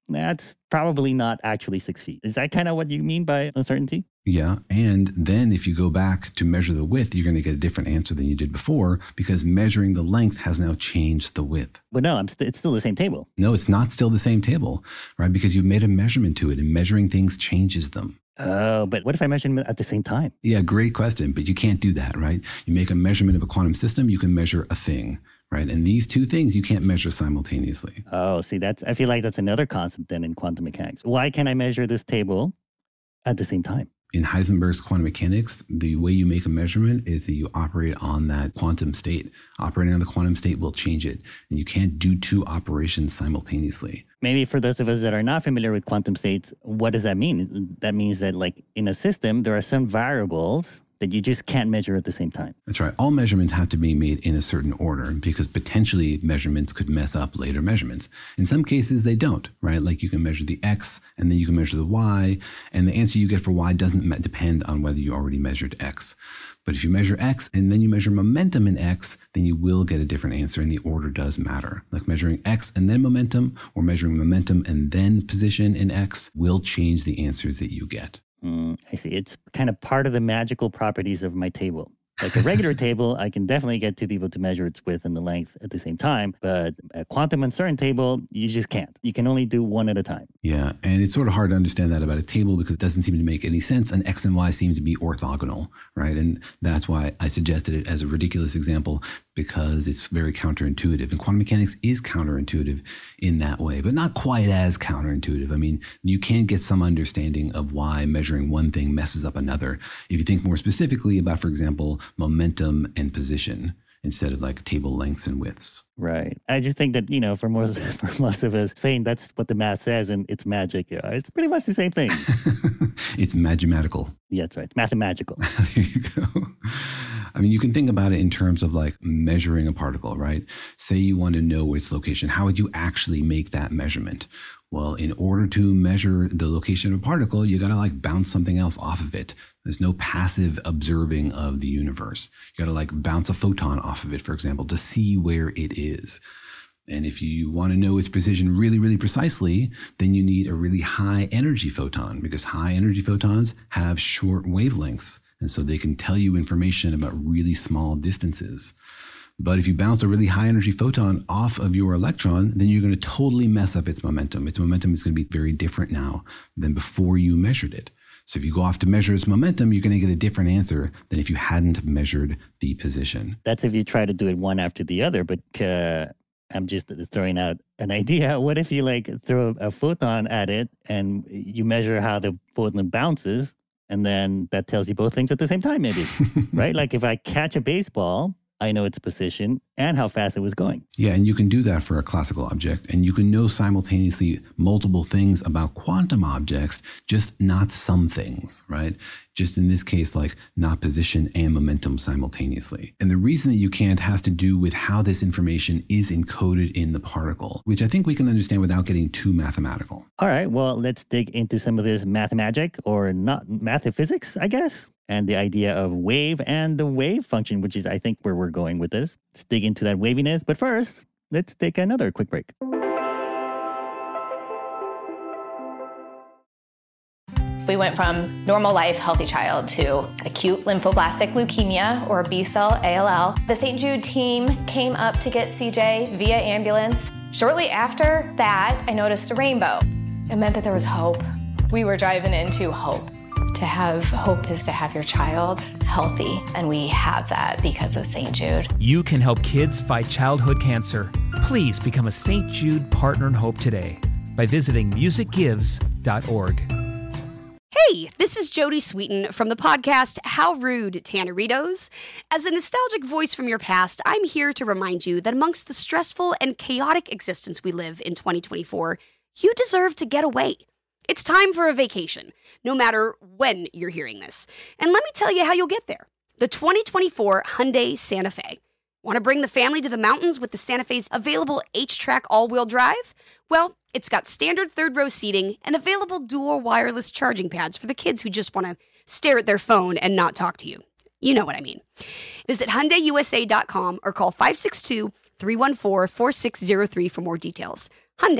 that's probably not actually six feet. Is that kind of what you mean by uncertainty? Yeah. And then if you go back to measure the width, you're going to get a different answer than you did before because measuring the length has now changed the width. But no, I'm st- it's still the same table. No, it's not still the same table, right? Because you made a measurement to it and measuring things changes them. Oh, but what if I measure them at the same time? Yeah, great question. But you can't do that, right? You make a measurement of a quantum system, you can measure a thing, right? And these two things you can't measure simultaneously. Oh, see, that's I feel like that's another concept then in quantum mechanics. Why can't I measure this table at the same time? In Heisenberg's quantum mechanics, the way you make a measurement is that you operate on that quantum state. Operating on the quantum state will change it. And you can't do two operations simultaneously. Maybe for those of us that are not familiar with quantum states, what does that mean? That means that like in a system, there are some variables that you just can't measure at the same time. That's right. All measurements have to be made in a certain order because potentially measurements could mess up later measurements. In some cases, they don't, right? Like you can measure the X and then you can measure the Y, and the answer you get for Y doesn't depend on whether you already measured X. But if you measure X and then you measure momentum in X, then you will get a different answer, and the order does matter. Like measuring X and then momentum, or measuring momentum and then position in X will change the answers that you get. Mm, I see. It's kind of part of the magical properties of my table. Like a regular table, I can definitely get two people to measure its width and the length at the same time. But a quantum uncertain table, you just can't. You can only do one at a time. Yeah, and it's sort of hard to understand that about a table because it doesn't seem to make any sense. And X and Y seem to be orthogonal, right? And that's why I suggested it as a ridiculous example because it's very counterintuitive. And quantum mechanics is counterintuitive in that way, but not quite as counterintuitive. I mean, you can get some understanding of why measuring one thing messes up another. If you think more specifically about, for example, momentum and position instead of like table lengths and widths. Right. I just think that, you know, for most for most of us, saying that's what the math says and it's magic, yeah, it's pretty much the same thing. It's magimatical. Yeah, that's right. It's mathematical. There you go. I mean, you can think about it in terms of like measuring a particle, right? Say you want to know its location. How would you actually make that measurement? Well, in order to measure the location of a particle, you got to like bounce something else off of it. There's no passive observing of the universe. You got to like bounce a photon off of it, for example, to see where it is. And if you want to know its precision really, really precisely, then you need a really high energy photon because high energy photons have short wavelengths. And so they can tell you information about really small distances. But if you bounce a really high energy photon off of your electron, then you're going to totally mess up its momentum. Its momentum is going to be very different now than before you measured it. So if you go off to measure its momentum, you're going to get a different answer than if you hadn't measured the position. That's if you try to do it one after the other, but uh, I'm just throwing out an idea. What if you like throw a photon at it and you measure how the photon bounces, and then that tells you both things at the same time, maybe, right? Like if I catch a baseball, I know its position and how fast it was going. Yeah, and you can do that for a classical object, and you can know simultaneously multiple things about quantum objects, just not some things, right? Just in this case, like not position and momentum simultaneously. And the reason that you can't has to do with how this information is encoded in the particle, which I think we can understand without getting too mathematical. All right, well, let's dig into some of this mathemagic or not mathophysics, I guess. And the idea of wave and the wave function, which is, I think, where we're going with this. Let's dig into that waviness. But first, let's take another quick break. We went from normal life, healthy child to acute lymphoblastic leukemia, or B-cell A L L. The Saint Jude team came up to get C J via ambulance. Shortly after that, I noticed a rainbow. It meant that there was hope. We were driving into hope. To have hope is to have your child healthy, and we have that because of Saint Jude. You can help kids fight childhood cancer. Please become a Saint Jude Partner in Hope today by visiting music gives dot org. Hey, this is Jody Sweeten from the podcast How Rude, Tanneritos. As a nostalgic voice from your past, I'm here to remind you that amongst the stressful and chaotic existence we live in twenty twenty-four, you deserve to get away. It's time for a vacation, no matter when you're hearing this. And let me tell you how you'll get there. The twenty twenty-four Hyundai Santa Fe. Want to bring the family to the mountains with the Santa Fe's available H-Track all-wheel drive? Well, it's got standard third-row seating and available dual wireless charging pads for the kids who just want to stare at their phone and not talk to you. You know what I mean. Visit Hyundai U S A dot com or call five six two, three one four, four six zero three for more details. Hyundai.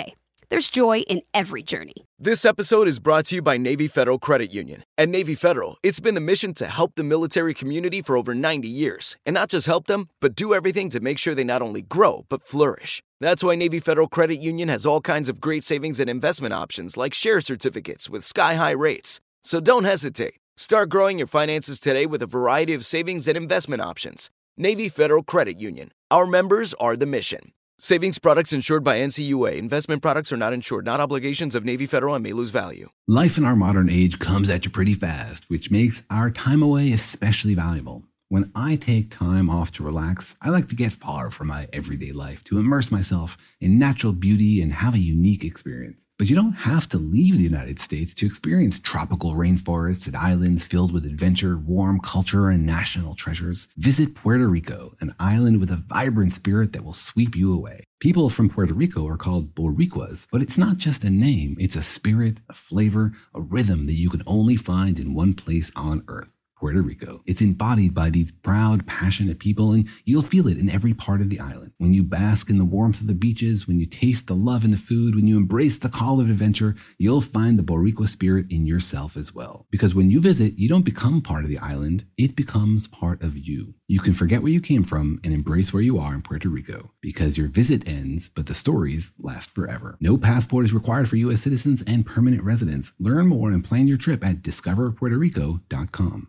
There's joy in every journey. This episode is brought to you by Navy Federal Credit Union. At Navy Federal, it's been the mission to help the military community for over ninety years. And not just help them, but do everything to make sure they not only grow, but flourish. That's why Navy Federal Credit Union has all kinds of great savings and investment options like share certificates with sky-high rates. So don't hesitate. Start growing your finances today with a variety of savings and investment options. Navy Federal Credit Union. Our members are the mission. Savings products insured by N C U A. Investment products are not insured, not obligations of Navy Federal and may lose value. Life in our modern age comes at you pretty fast, which makes our time away especially valuable. When I take time off to relax, I like to get far from my everyday life, to immerse myself in natural beauty and have a unique experience. But you don't have to leave the United States to experience tropical rainforests and islands filled with adventure, warm culture, and national treasures. Visit Puerto Rico, an island with a vibrant spirit that will sweep you away. People from Puerto Rico are called Boricuas, but it's not just a name. It's a spirit, a flavor, a rhythm that you can only find in one place on Earth. Puerto Rico. It's embodied by these proud, passionate people, and you'll feel it in every part of the island. When you bask in the warmth of the beaches, when you taste the love in the food, when you embrace the call of adventure, you'll find the Boricua spirit in yourself as well. Because when you visit, you don't become part of the island, it becomes part of you. You can forget where you came from and embrace where you are in Puerto Rico, because your visit ends, but the stories last forever. No passport is required for U S citizens and permanent residents. Learn more and plan your trip at discover puerto rico dot com.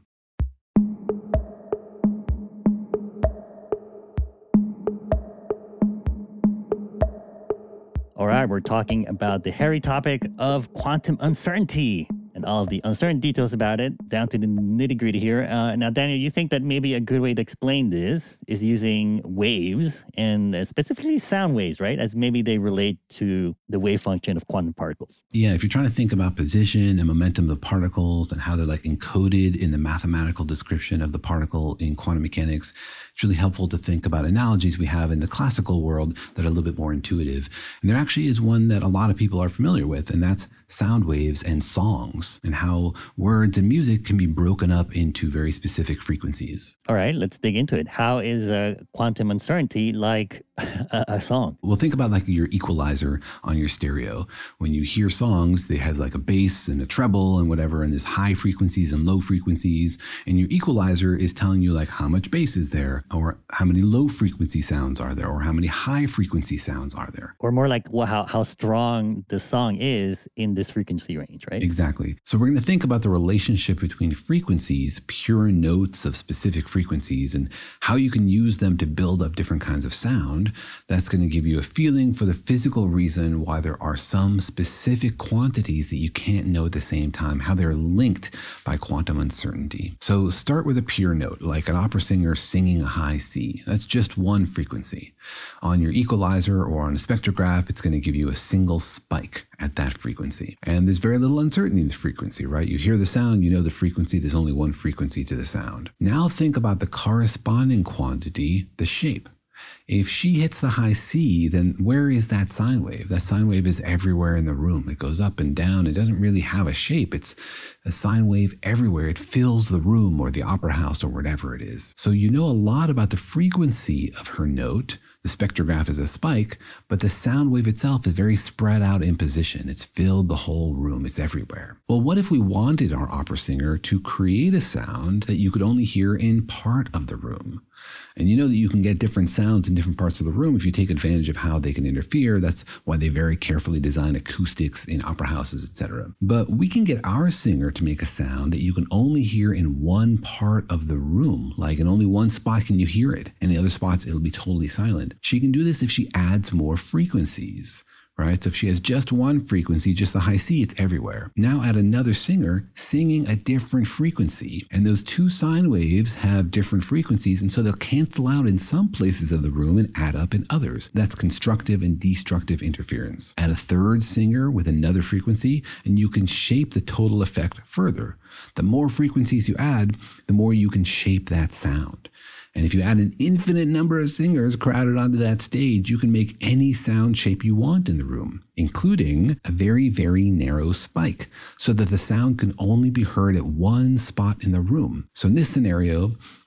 All right, we're talking about the hairy topic of quantum uncertainty and all of the uncertain details about it, down to the nitty-gritty here. Uh, now, Daniel, you think that maybe a good way to explain this is using waves, and uh, specifically sound waves, right? As maybe they relate to the wave function of quantum particles. Yeah, if you're trying to think about position and momentum of particles and how they're like encoded in the mathematical description of the particle in quantum mechanics, it's really helpful to think about analogies we have in the classical world that are a little bit more intuitive. And there actually is one that a lot of people are familiar with, and that's sound waves and songs, and how words and music can be broken up into very specific frequencies. All right, let's dig into it. How is uh, quantum uncertainty like a, a song? Well, think about like your equalizer on your stereo. When you hear songs, they have like a bass and a treble and whatever, and there's high frequencies and low frequencies, and your equalizer is telling you like how much bass is there, or how many low frequency sounds are there, or how many high frequency sounds are there. Or more like well, how, how strong the song is in this frequency range, right? Exactly. So we're going to think about the relationship between frequencies, pure notes of specific frequencies, and how you can use them to build up different kinds of sound. That's going to give you a feeling for the physical reason why there are some specific quantities that you can't know at the same time, how they're linked by quantum uncertainty. So start with a pure note, like an opera singer singing a high C. That's just one frequency. On your equalizer or on a spectrograph, it's going to give you a single spike at that frequency. And there's very little uncertainty in the frequency, right? You hear the sound, you know the frequency, there's only one frequency to the sound. Now think about the corresponding quantity, the shape. If she hits the high C, then where is that sine wave? That sine wave is everywhere in the room. It goes up and down. It doesn't really have a shape. It's a sine wave everywhere. It fills the room or the opera house or whatever it is. So you know a lot about the frequency of her note. The spectrograph is a spike, but the sound wave itself is very spread out in position. It's filled the whole room. It's everywhere. Well, what if we wanted our opera singer to create a sound that you could only hear in part of the room? And you know that you can get different sounds in different parts of the room if you take advantage of how they can interfere. That's why they very carefully design acoustics in opera houses, et cetera. But we can get our singer to make a sound that you can only hear in one part of the room. Like in only one spot can you hear it, and in other spots it'll be totally silent. She can do this if she adds more frequencies. Right? So if she has just one frequency, just the high C, it's everywhere. Now add another singer singing a different frequency. And those two sine waves have different frequencies, and so they'll cancel out in some places of the room and add up in others. That's constructive and destructive interference. Add a third singer with another frequency, and you can shape the total effect further. The more frequencies you add, the more you can shape that sound. And if you add an infinite number of singers crowded onto that stage, you can make any sound shape you want in the room, including a very, very narrow spike, so that the sound can only be heard at one spot in the room. So in this scenario,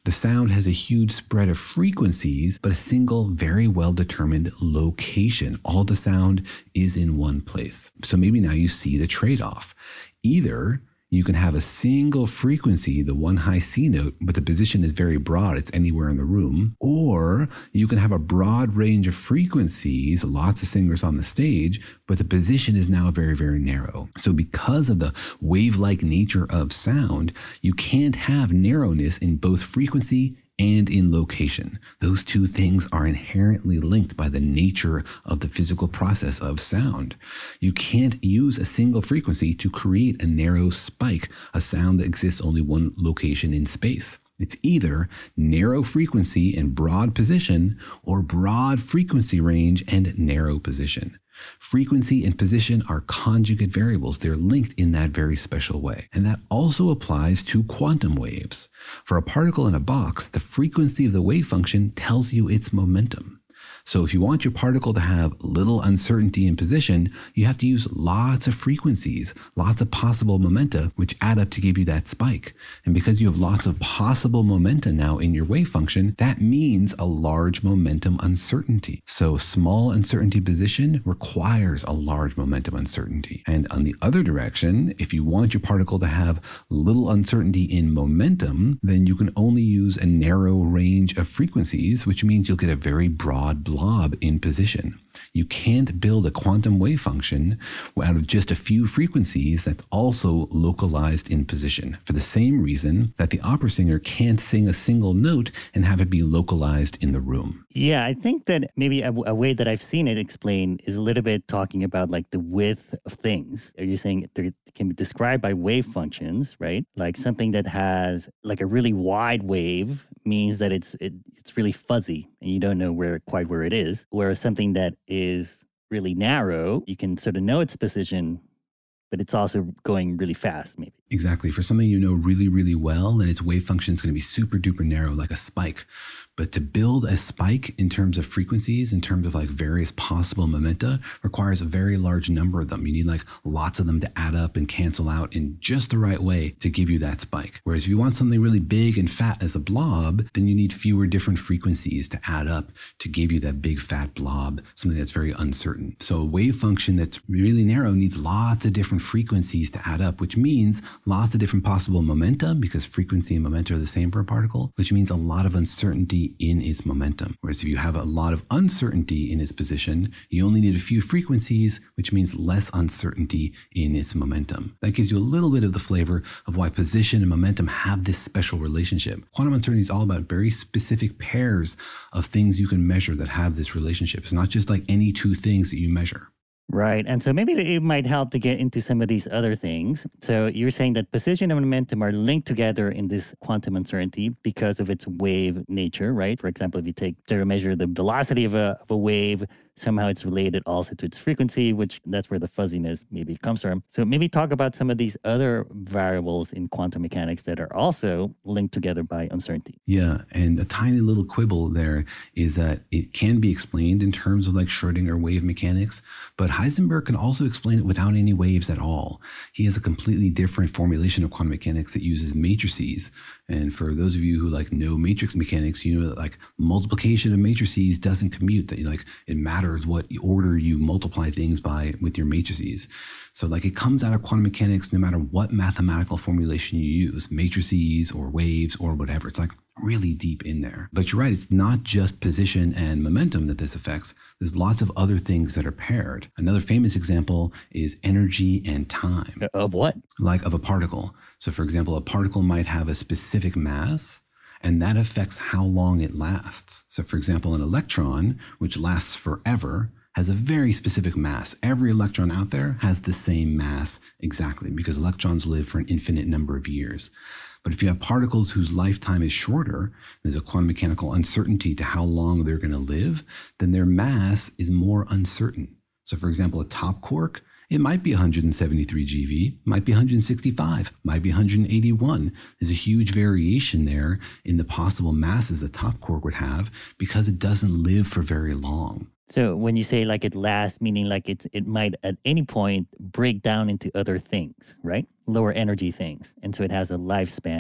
The sound has a huge spread of frequencies, but a single, very well-determined location. All the sound is in one place. So maybe now you see the trade-off. Either you can have a single frequency, the one high C note, but the position is very broad. It's anywhere in the room. Or you can have a broad range of frequencies, lots of singers on the stage, but the position is now very, very narrow. So because of the wave-like nature of sound, you can't have narrowness in both frequency and in location. Those two things are inherently linked by the nature of the physical process of sound. You can't use a single frequency to create a narrow spike, a sound that exists only one location in space. It's either narrow frequency and broad position or broad frequency range and narrow position. Frequency and position are conjugate variables. They're linked in that very special way. And that also applies to quantum waves. For a particle in a box, the frequency of the wave function tells you its momentum. So if you want your particle to have little uncertainty in position, you have to use lots of frequencies, lots of possible momenta, which add up to give you that spike. And because you have lots of possible momenta now in your wave function, that means a large momentum uncertainty. So small uncertainty position requires a large momentum uncertainty. And on the other direction, if you want your particle to have little uncertainty in momentum, then you can only use a narrow range of frequencies, which means you'll get a very broad blob in position. You can't build a quantum wave function out of just a few frequencies that's also localized in position, for the same reason that the opera singer can't sing a single note and have it be localized in the room. Yeah, I think that maybe a, a way that I've seen it explained is a little bit talking about like the width of things. Are you saying they can be described by wave functions, right? Like something that has like a really wide wave means that it's it, it's really fuzzy and you don't know where quite where it is. Whereas something that is really narrow, you can sort of know its position, but it's also going really fast, maybe. Exactly. For something you know really, really well, then its wave function is going to be super duper narrow, like a spike. But to build a spike in terms of frequencies, in terms of like various possible momenta, requires a very large number of them. You need like lots of them to add up and cancel out in just the right way to give you that spike. Whereas if you want something really big and fat as a blob, then you need fewer different frequencies to add up to give you that big fat blob, something that's very uncertain. So a wave function that's really narrow needs lots of different frequencies to add up, which means lots of different possible momenta, because frequency and momenta are the same for a particle, which means a lot of uncertainty in its momentum. Whereas if you have a lot of uncertainty in its position, you only need a few frequencies, which means less uncertainty in its momentum. That gives you a little bit of the flavor of why position and momentum have this special relationship. Quantum uncertainty is all about very specific pairs of things you can measure that have this relationship. It's not just like any two things that you measure. Right. And so maybe it might help to get into some of these other things. So you're saying that position and momentum are linked together in this quantum uncertainty because of its wave nature, right? For example, if you take to measure the velocity of a, of a wave, somehow it's related also to its frequency, which that's where the fuzziness maybe comes from. So maybe talk about some of these other variables in quantum mechanics that are also linked together by uncertainty. Yeah, and a tiny little quibble there is that it can be explained in terms of like Schrödinger wave mechanics, but Heisenberg can also explain it without any waves at all. He has a completely different formulation of quantum mechanics that uses matrices. And for those of you who like know matrix mechanics, you know that like multiplication of matrices doesn't commute, that you like it matters what order you multiply things by with your matrices. So like it comes out of quantum mechanics no matter what mathematical formulation you use, matrices or waves or whatever. It's like really deep in there. But you're right, it's not just position and momentum that this affects. There's lots of other things that are paired. Another famous example is energy and time. Of what? Like of a particle. So for example, a particle might have a specific mass, and that affects how long it lasts. So for example, an electron, which lasts forever, has a very specific mass. Every electron out there has the same mass exactly, because electrons live for an infinite number of years. But if you have particles whose lifetime is shorter, there's a quantum mechanical uncertainty to how long they're going to live, then their mass is more uncertain. So for example, a top quark, it might be one hundred seventy-three G V, might be one hundred sixty-five, might be one hundred eighty-one. There's a huge variation there in the possible masses a top quark would have because it doesn't live for very long. So when you say like it lasts, meaning like it's it might at any point break down into other things, right? Lower energy things. And so it has a lifespan.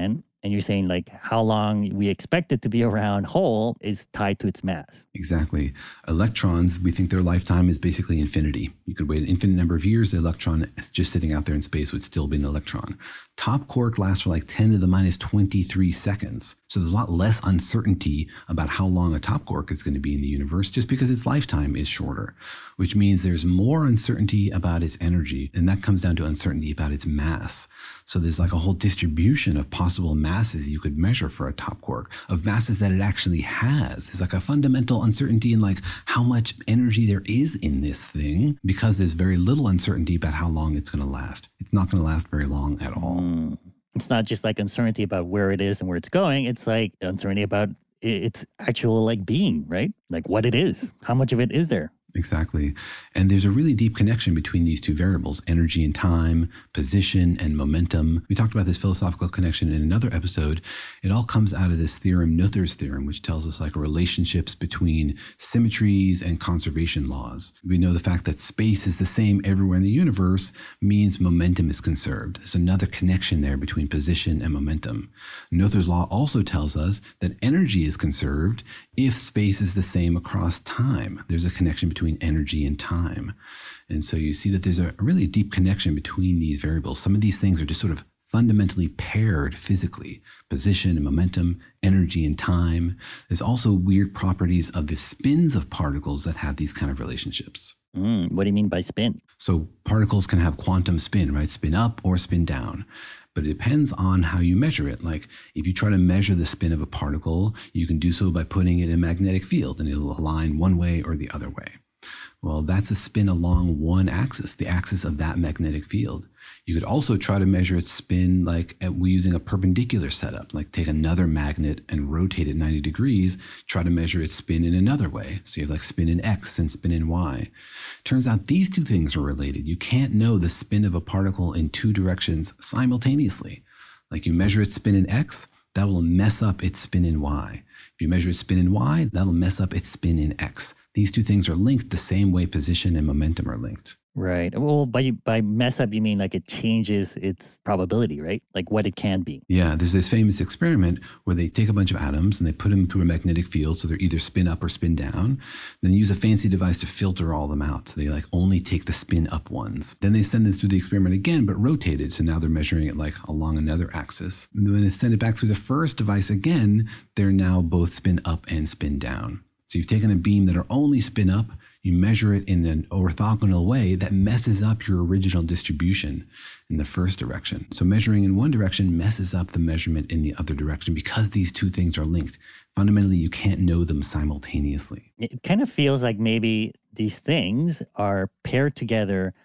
And you're saying like how long we expect it to be around whole is tied to its mass. Exactly. Electrons, we think their lifetime is basically infinity. You could wait an infinite number of years, the electron just sitting out there in space would still be an electron. Top quark lasts for like ten to the minus twenty-three seconds. So there's a lot less uncertainty about how long a top quark is going to be in the universe just because its lifetime is shorter, which means there's more uncertainty about its energy, and that comes down to uncertainty about its mass. So there's like a whole distribution of possible masses you could measure for a top quark, of masses that it actually has. There's like a fundamental uncertainty in like how much energy there is in this thing because there's very little uncertainty about how long it's going to last. It's not going to last very long at all. Mm. It's not just like uncertainty about where it is and where it's going. It's like uncertainty about its actual like being, right? Like what it is. How much of it is there? Exactly. And there's a really deep connection between these two variables, energy and time, position and momentum. We talked about this philosophical connection in another episode. It all comes out of this theorem, Noether's theorem, which tells us like relationships between symmetries and conservation laws. We know the fact that space is the same everywhere in the universe means momentum is conserved. There's another connection there between position and momentum. Noether's law also tells us that energy is conserved if space is the same across time. There's a connection between energy and time. And so you see that there's a really deep connection between these variables. Some of these things are just sort of fundamentally paired physically, position and momentum, energy and time. There's also weird properties of the spins of particles that have these kind of relationships. Mm, what do you mean by spin? So particles can have quantum spin, right? Spin up or spin down. But it depends on how you measure it. Like if you try to measure the spin of a particle, you can do so by putting it in a magnetic field and it'll align one way or the other way. Well, that's a spin along one axis, the axis of that magnetic field. You could also try to measure its spin like at, using a perpendicular setup, like take another magnet and rotate it ninety degrees, try to measure its spin in another way. So you have like spin in X and spin in Y. Turns out these two things are related. You can't know the spin of a particle in two directions simultaneously. Like you measure its spin in X, that will mess up its spin in Y. If you measure its spin in Y, that'll mess up its spin in X. These two things are linked the same way position and momentum are linked. Right. Well, by by mess up, you mean like it changes its probability, right? Like what it can be. Yeah, there's this famous experiment where they take a bunch of atoms and they put them through a magnetic field so they're either spin up or spin down, then use a fancy device to filter all of them out. So they like only take the spin up ones. Then they send them through the experiment again, but rotated. So now they're measuring it like along another axis. And when they send it back through the first device again, they're now both spin up and spin down. So you've taken a beam that are only spin up, you measure it in an orthogonal way that messes up your original distribution in the first direction. So measuring in one direction messes up the measurement in the other direction because these two things are linked. Fundamentally, you can't know them simultaneously. It kind of feels like maybe these things are paired together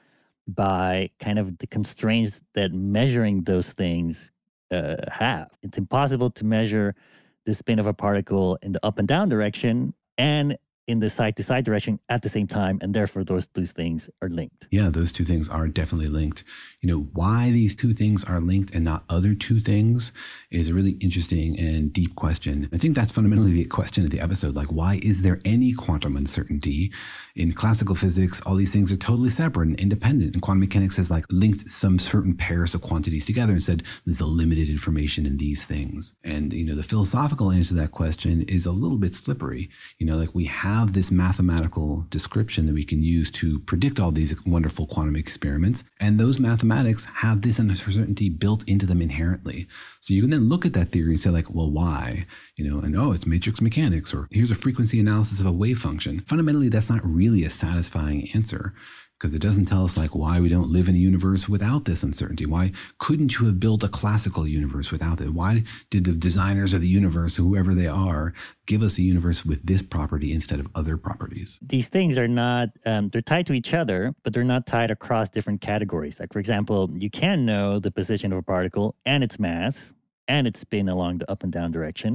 by kind of the constraints that measuring those things uh, have. It's impossible to measure the spin of a particle in the up and down direction and in the side-to-side direction at the same time, and therefore those two things are linked. Yeah, those two things are definitely linked. You know, why these two things are linked and not other two things is a really interesting and deep question. I think that's fundamentally the question of the episode. Like, why is there any quantum uncertainty? In classical physics, all these things are totally separate and independent. And quantum mechanics has like linked some certain pairs of quantities together and said there's a limited information in these things. And, you know, the philosophical answer to that question is a little bit slippery. You know, like we have this mathematical description that we can use to predict all these wonderful quantum experiments. And those mathematics have this uncertainty built into them inherently. So you can then look at that theory and say like, well, why? You know, and oh, it's matrix mechanics, or here's a frequency analysis of a wave function. Fundamentally, that's not really a satisfying answer, because it doesn't tell us like why we don't live in a universe without this uncertainty. Why couldn't you have built a classical universe without it? Why did the designers of the universe, whoever they are, give us a universe with this property instead of other properties? These things are not, um, they're tied to each other, but they're not tied across different categories. Like, for example, you can know the position of a particle and its mass and its spin along the up and down direction,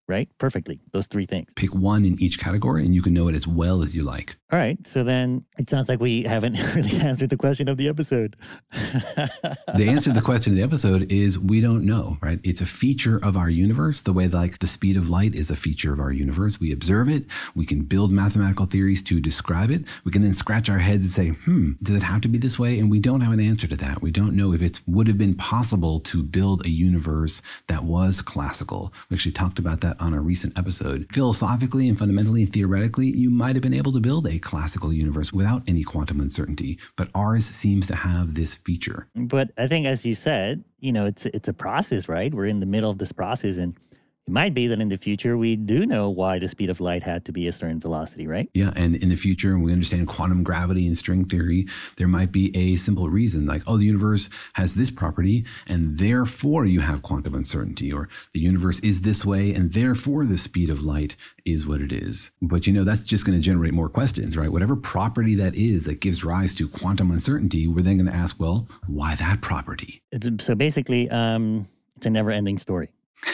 right? Perfectly. Those three things. Pick one in each category and you can know it as well as you like. All right. So then it sounds like we haven't really answered the question of the episode. The answer to the question of the episode is we don't know, right? It's a feature of our universe, the way like the speed of light is a feature of our universe. We observe it. We can build mathematical theories to describe it. We can then scratch our heads and say, hmm, does it have to be this way? And we don't have an answer to that. We don't know if it would have been possible to build a universe that was classical. We actually talked about that on a recent episode. Philosophically and fundamentally and theoretically, you might have been able to build a classical universe without any quantum uncertainty, but ours seems to have this feature. But I think, as you said, you know, it's it's a process, right? We're in the middle of this process, and it might be that in the future we do know why the speed of light had to be a certain velocity, right? Yeah, and in the future, when we understand quantum gravity and string theory, there might be a simple reason, like, oh, the universe has this property, and therefore you have quantum uncertainty, or the universe is this way, and therefore the speed of light is what it is. But, you know, that's just going to generate more questions, right? Whatever property that is that gives rise to quantum uncertainty, we're then going to ask, well, why that property? So basically, um, it's a never-ending story.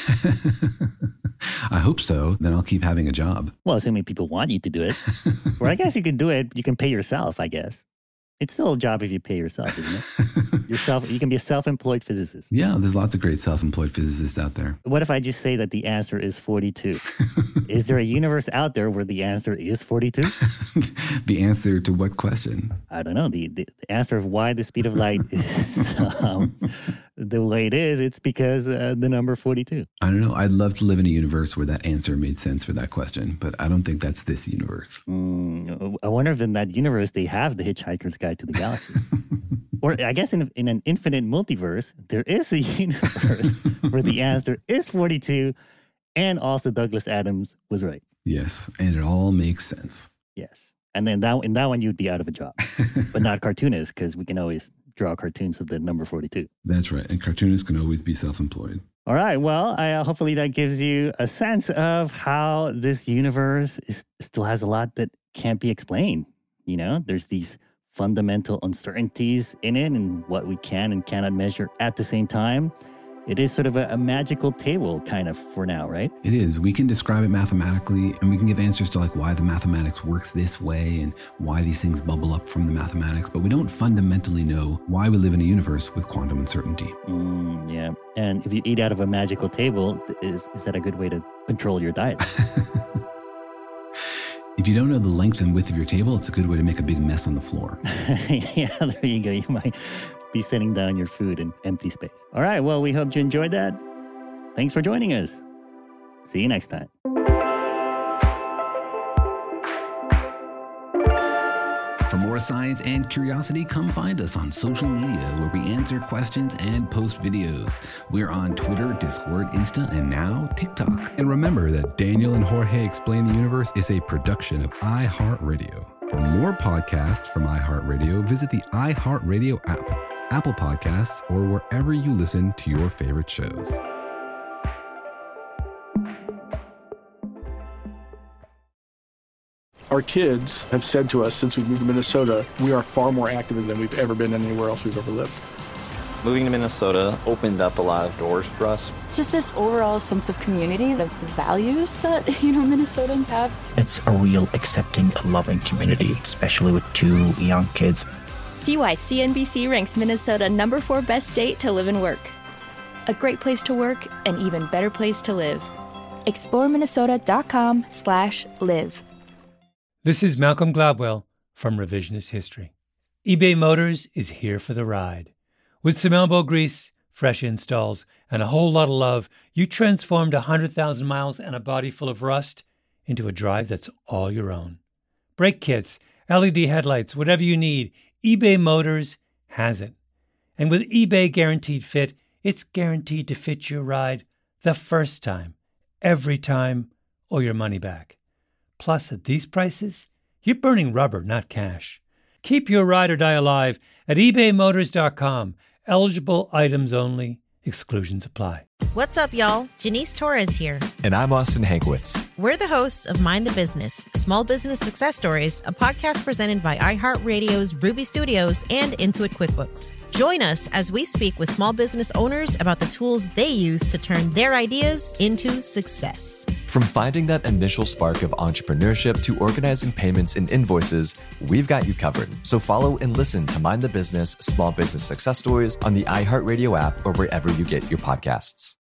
I hope so. Then I'll keep having a job. Well, assuming people want you to do it. Or I guess you can do it. You can pay yourself, I guess. It's still a job if you pay yourself, isn't it? Yourself, you can be a self-employed physicist. Yeah, there's lots of great self-employed physicists out there. What if I just say that the answer is forty-two? Is there a universe out there where the answer is forty-two? The answer to what question? I don't know. The, the, the answer of why the speed of light is um, the way it is, it's because uh, the number forty-two. I don't know. I'd love to live in a universe where that answer made sense for that question, but I don't think that's this universe. Mm, I wonder if in that universe they have the Hitchhiker's Guide to the Galaxy. Or I guess in, in an infinite multiverse, there is a universe where the answer is forty-two, and also Douglas Adams was right. Yes, and it all makes sense. Yes. And then that, in that one, you'd be out of a job, but not cartoonist, because we can always draw cartoons of the number forty-two. That's right. And cartoonists can always be self-employed. All right. Well, I, uh, hopefully that gives you a sense of how this universe is, still has a lot that can't be explained. You know, there's these fundamental uncertainties in it and what we can and cannot measure at the same time. It is sort of a, a magical table kind of for now, right? It is. We can describe it mathematically, and we can give answers to like why the mathematics works this way and why these things bubble up from the mathematics, but we don't fundamentally know why we live in a universe with quantum uncertainty. Mm, yeah. And if you eat out of a magical table, is, is that a good way to control your diet? If you don't know the length and width of your table, it's a good way to make a big mess on the floor. Yeah, there you go. You might be setting down your food in empty space. All right. Well, we hope you enjoyed that. Thanks for joining us. See you next time. For more science and curiosity, come find us on social media where we answer questions and post videos. We're on Twitter, Discord, Insta, and now TikTok. And remember that Daniel and Jorge Explain the Universe is a production of iHeartRadio. For more podcasts from iHeartRadio, visit the iHeartRadio app, Apple Podcasts, or wherever you listen to your favorite shows. Our kids have said to us since we moved to Minnesota, we are far more active than we've ever been anywhere else we've ever lived. Moving to Minnesota opened up a lot of doors for us. Just this overall sense of community, of values that, you know, Minnesotans have. It's a real accepting, loving community, especially with two young kids. See why C N B C ranks Minnesota number four best state to live and work. A great place to work, an even better place to live. explore minnesota dot com slash live. This is Malcolm Gladwell from Revisionist History. eBay Motors is here for the ride. With some elbow grease, fresh installs, and a whole lot of love, you transformed one hundred thousand miles and a body full of rust into a drive that's all your own. Brake kits, L E D headlights, whatever you need, eBay Motors has it. And with eBay Guaranteed Fit, it's guaranteed to fit your ride the first time, every time, or your money back. Plus, at these prices, you're burning rubber, not cash. Keep your ride or die alive at ebay motors dot com. Eligible items only. Exclusions apply. What's up, y'all? Janice Torres here. And I'm Austin Hankwitz. We're the hosts of Mind the Business, Small Business Success Stories, a podcast presented by iHeartRadio's Ruby Studios and Intuit QuickBooks. Join us as we speak with small business owners about the tools they use to turn their ideas into success. From finding that initial spark of entrepreneurship to organizing payments and invoices, we've got you covered. So follow and listen to Mind the Business Small Business Success Stories on the iHeartRadio app or wherever you get your podcasts.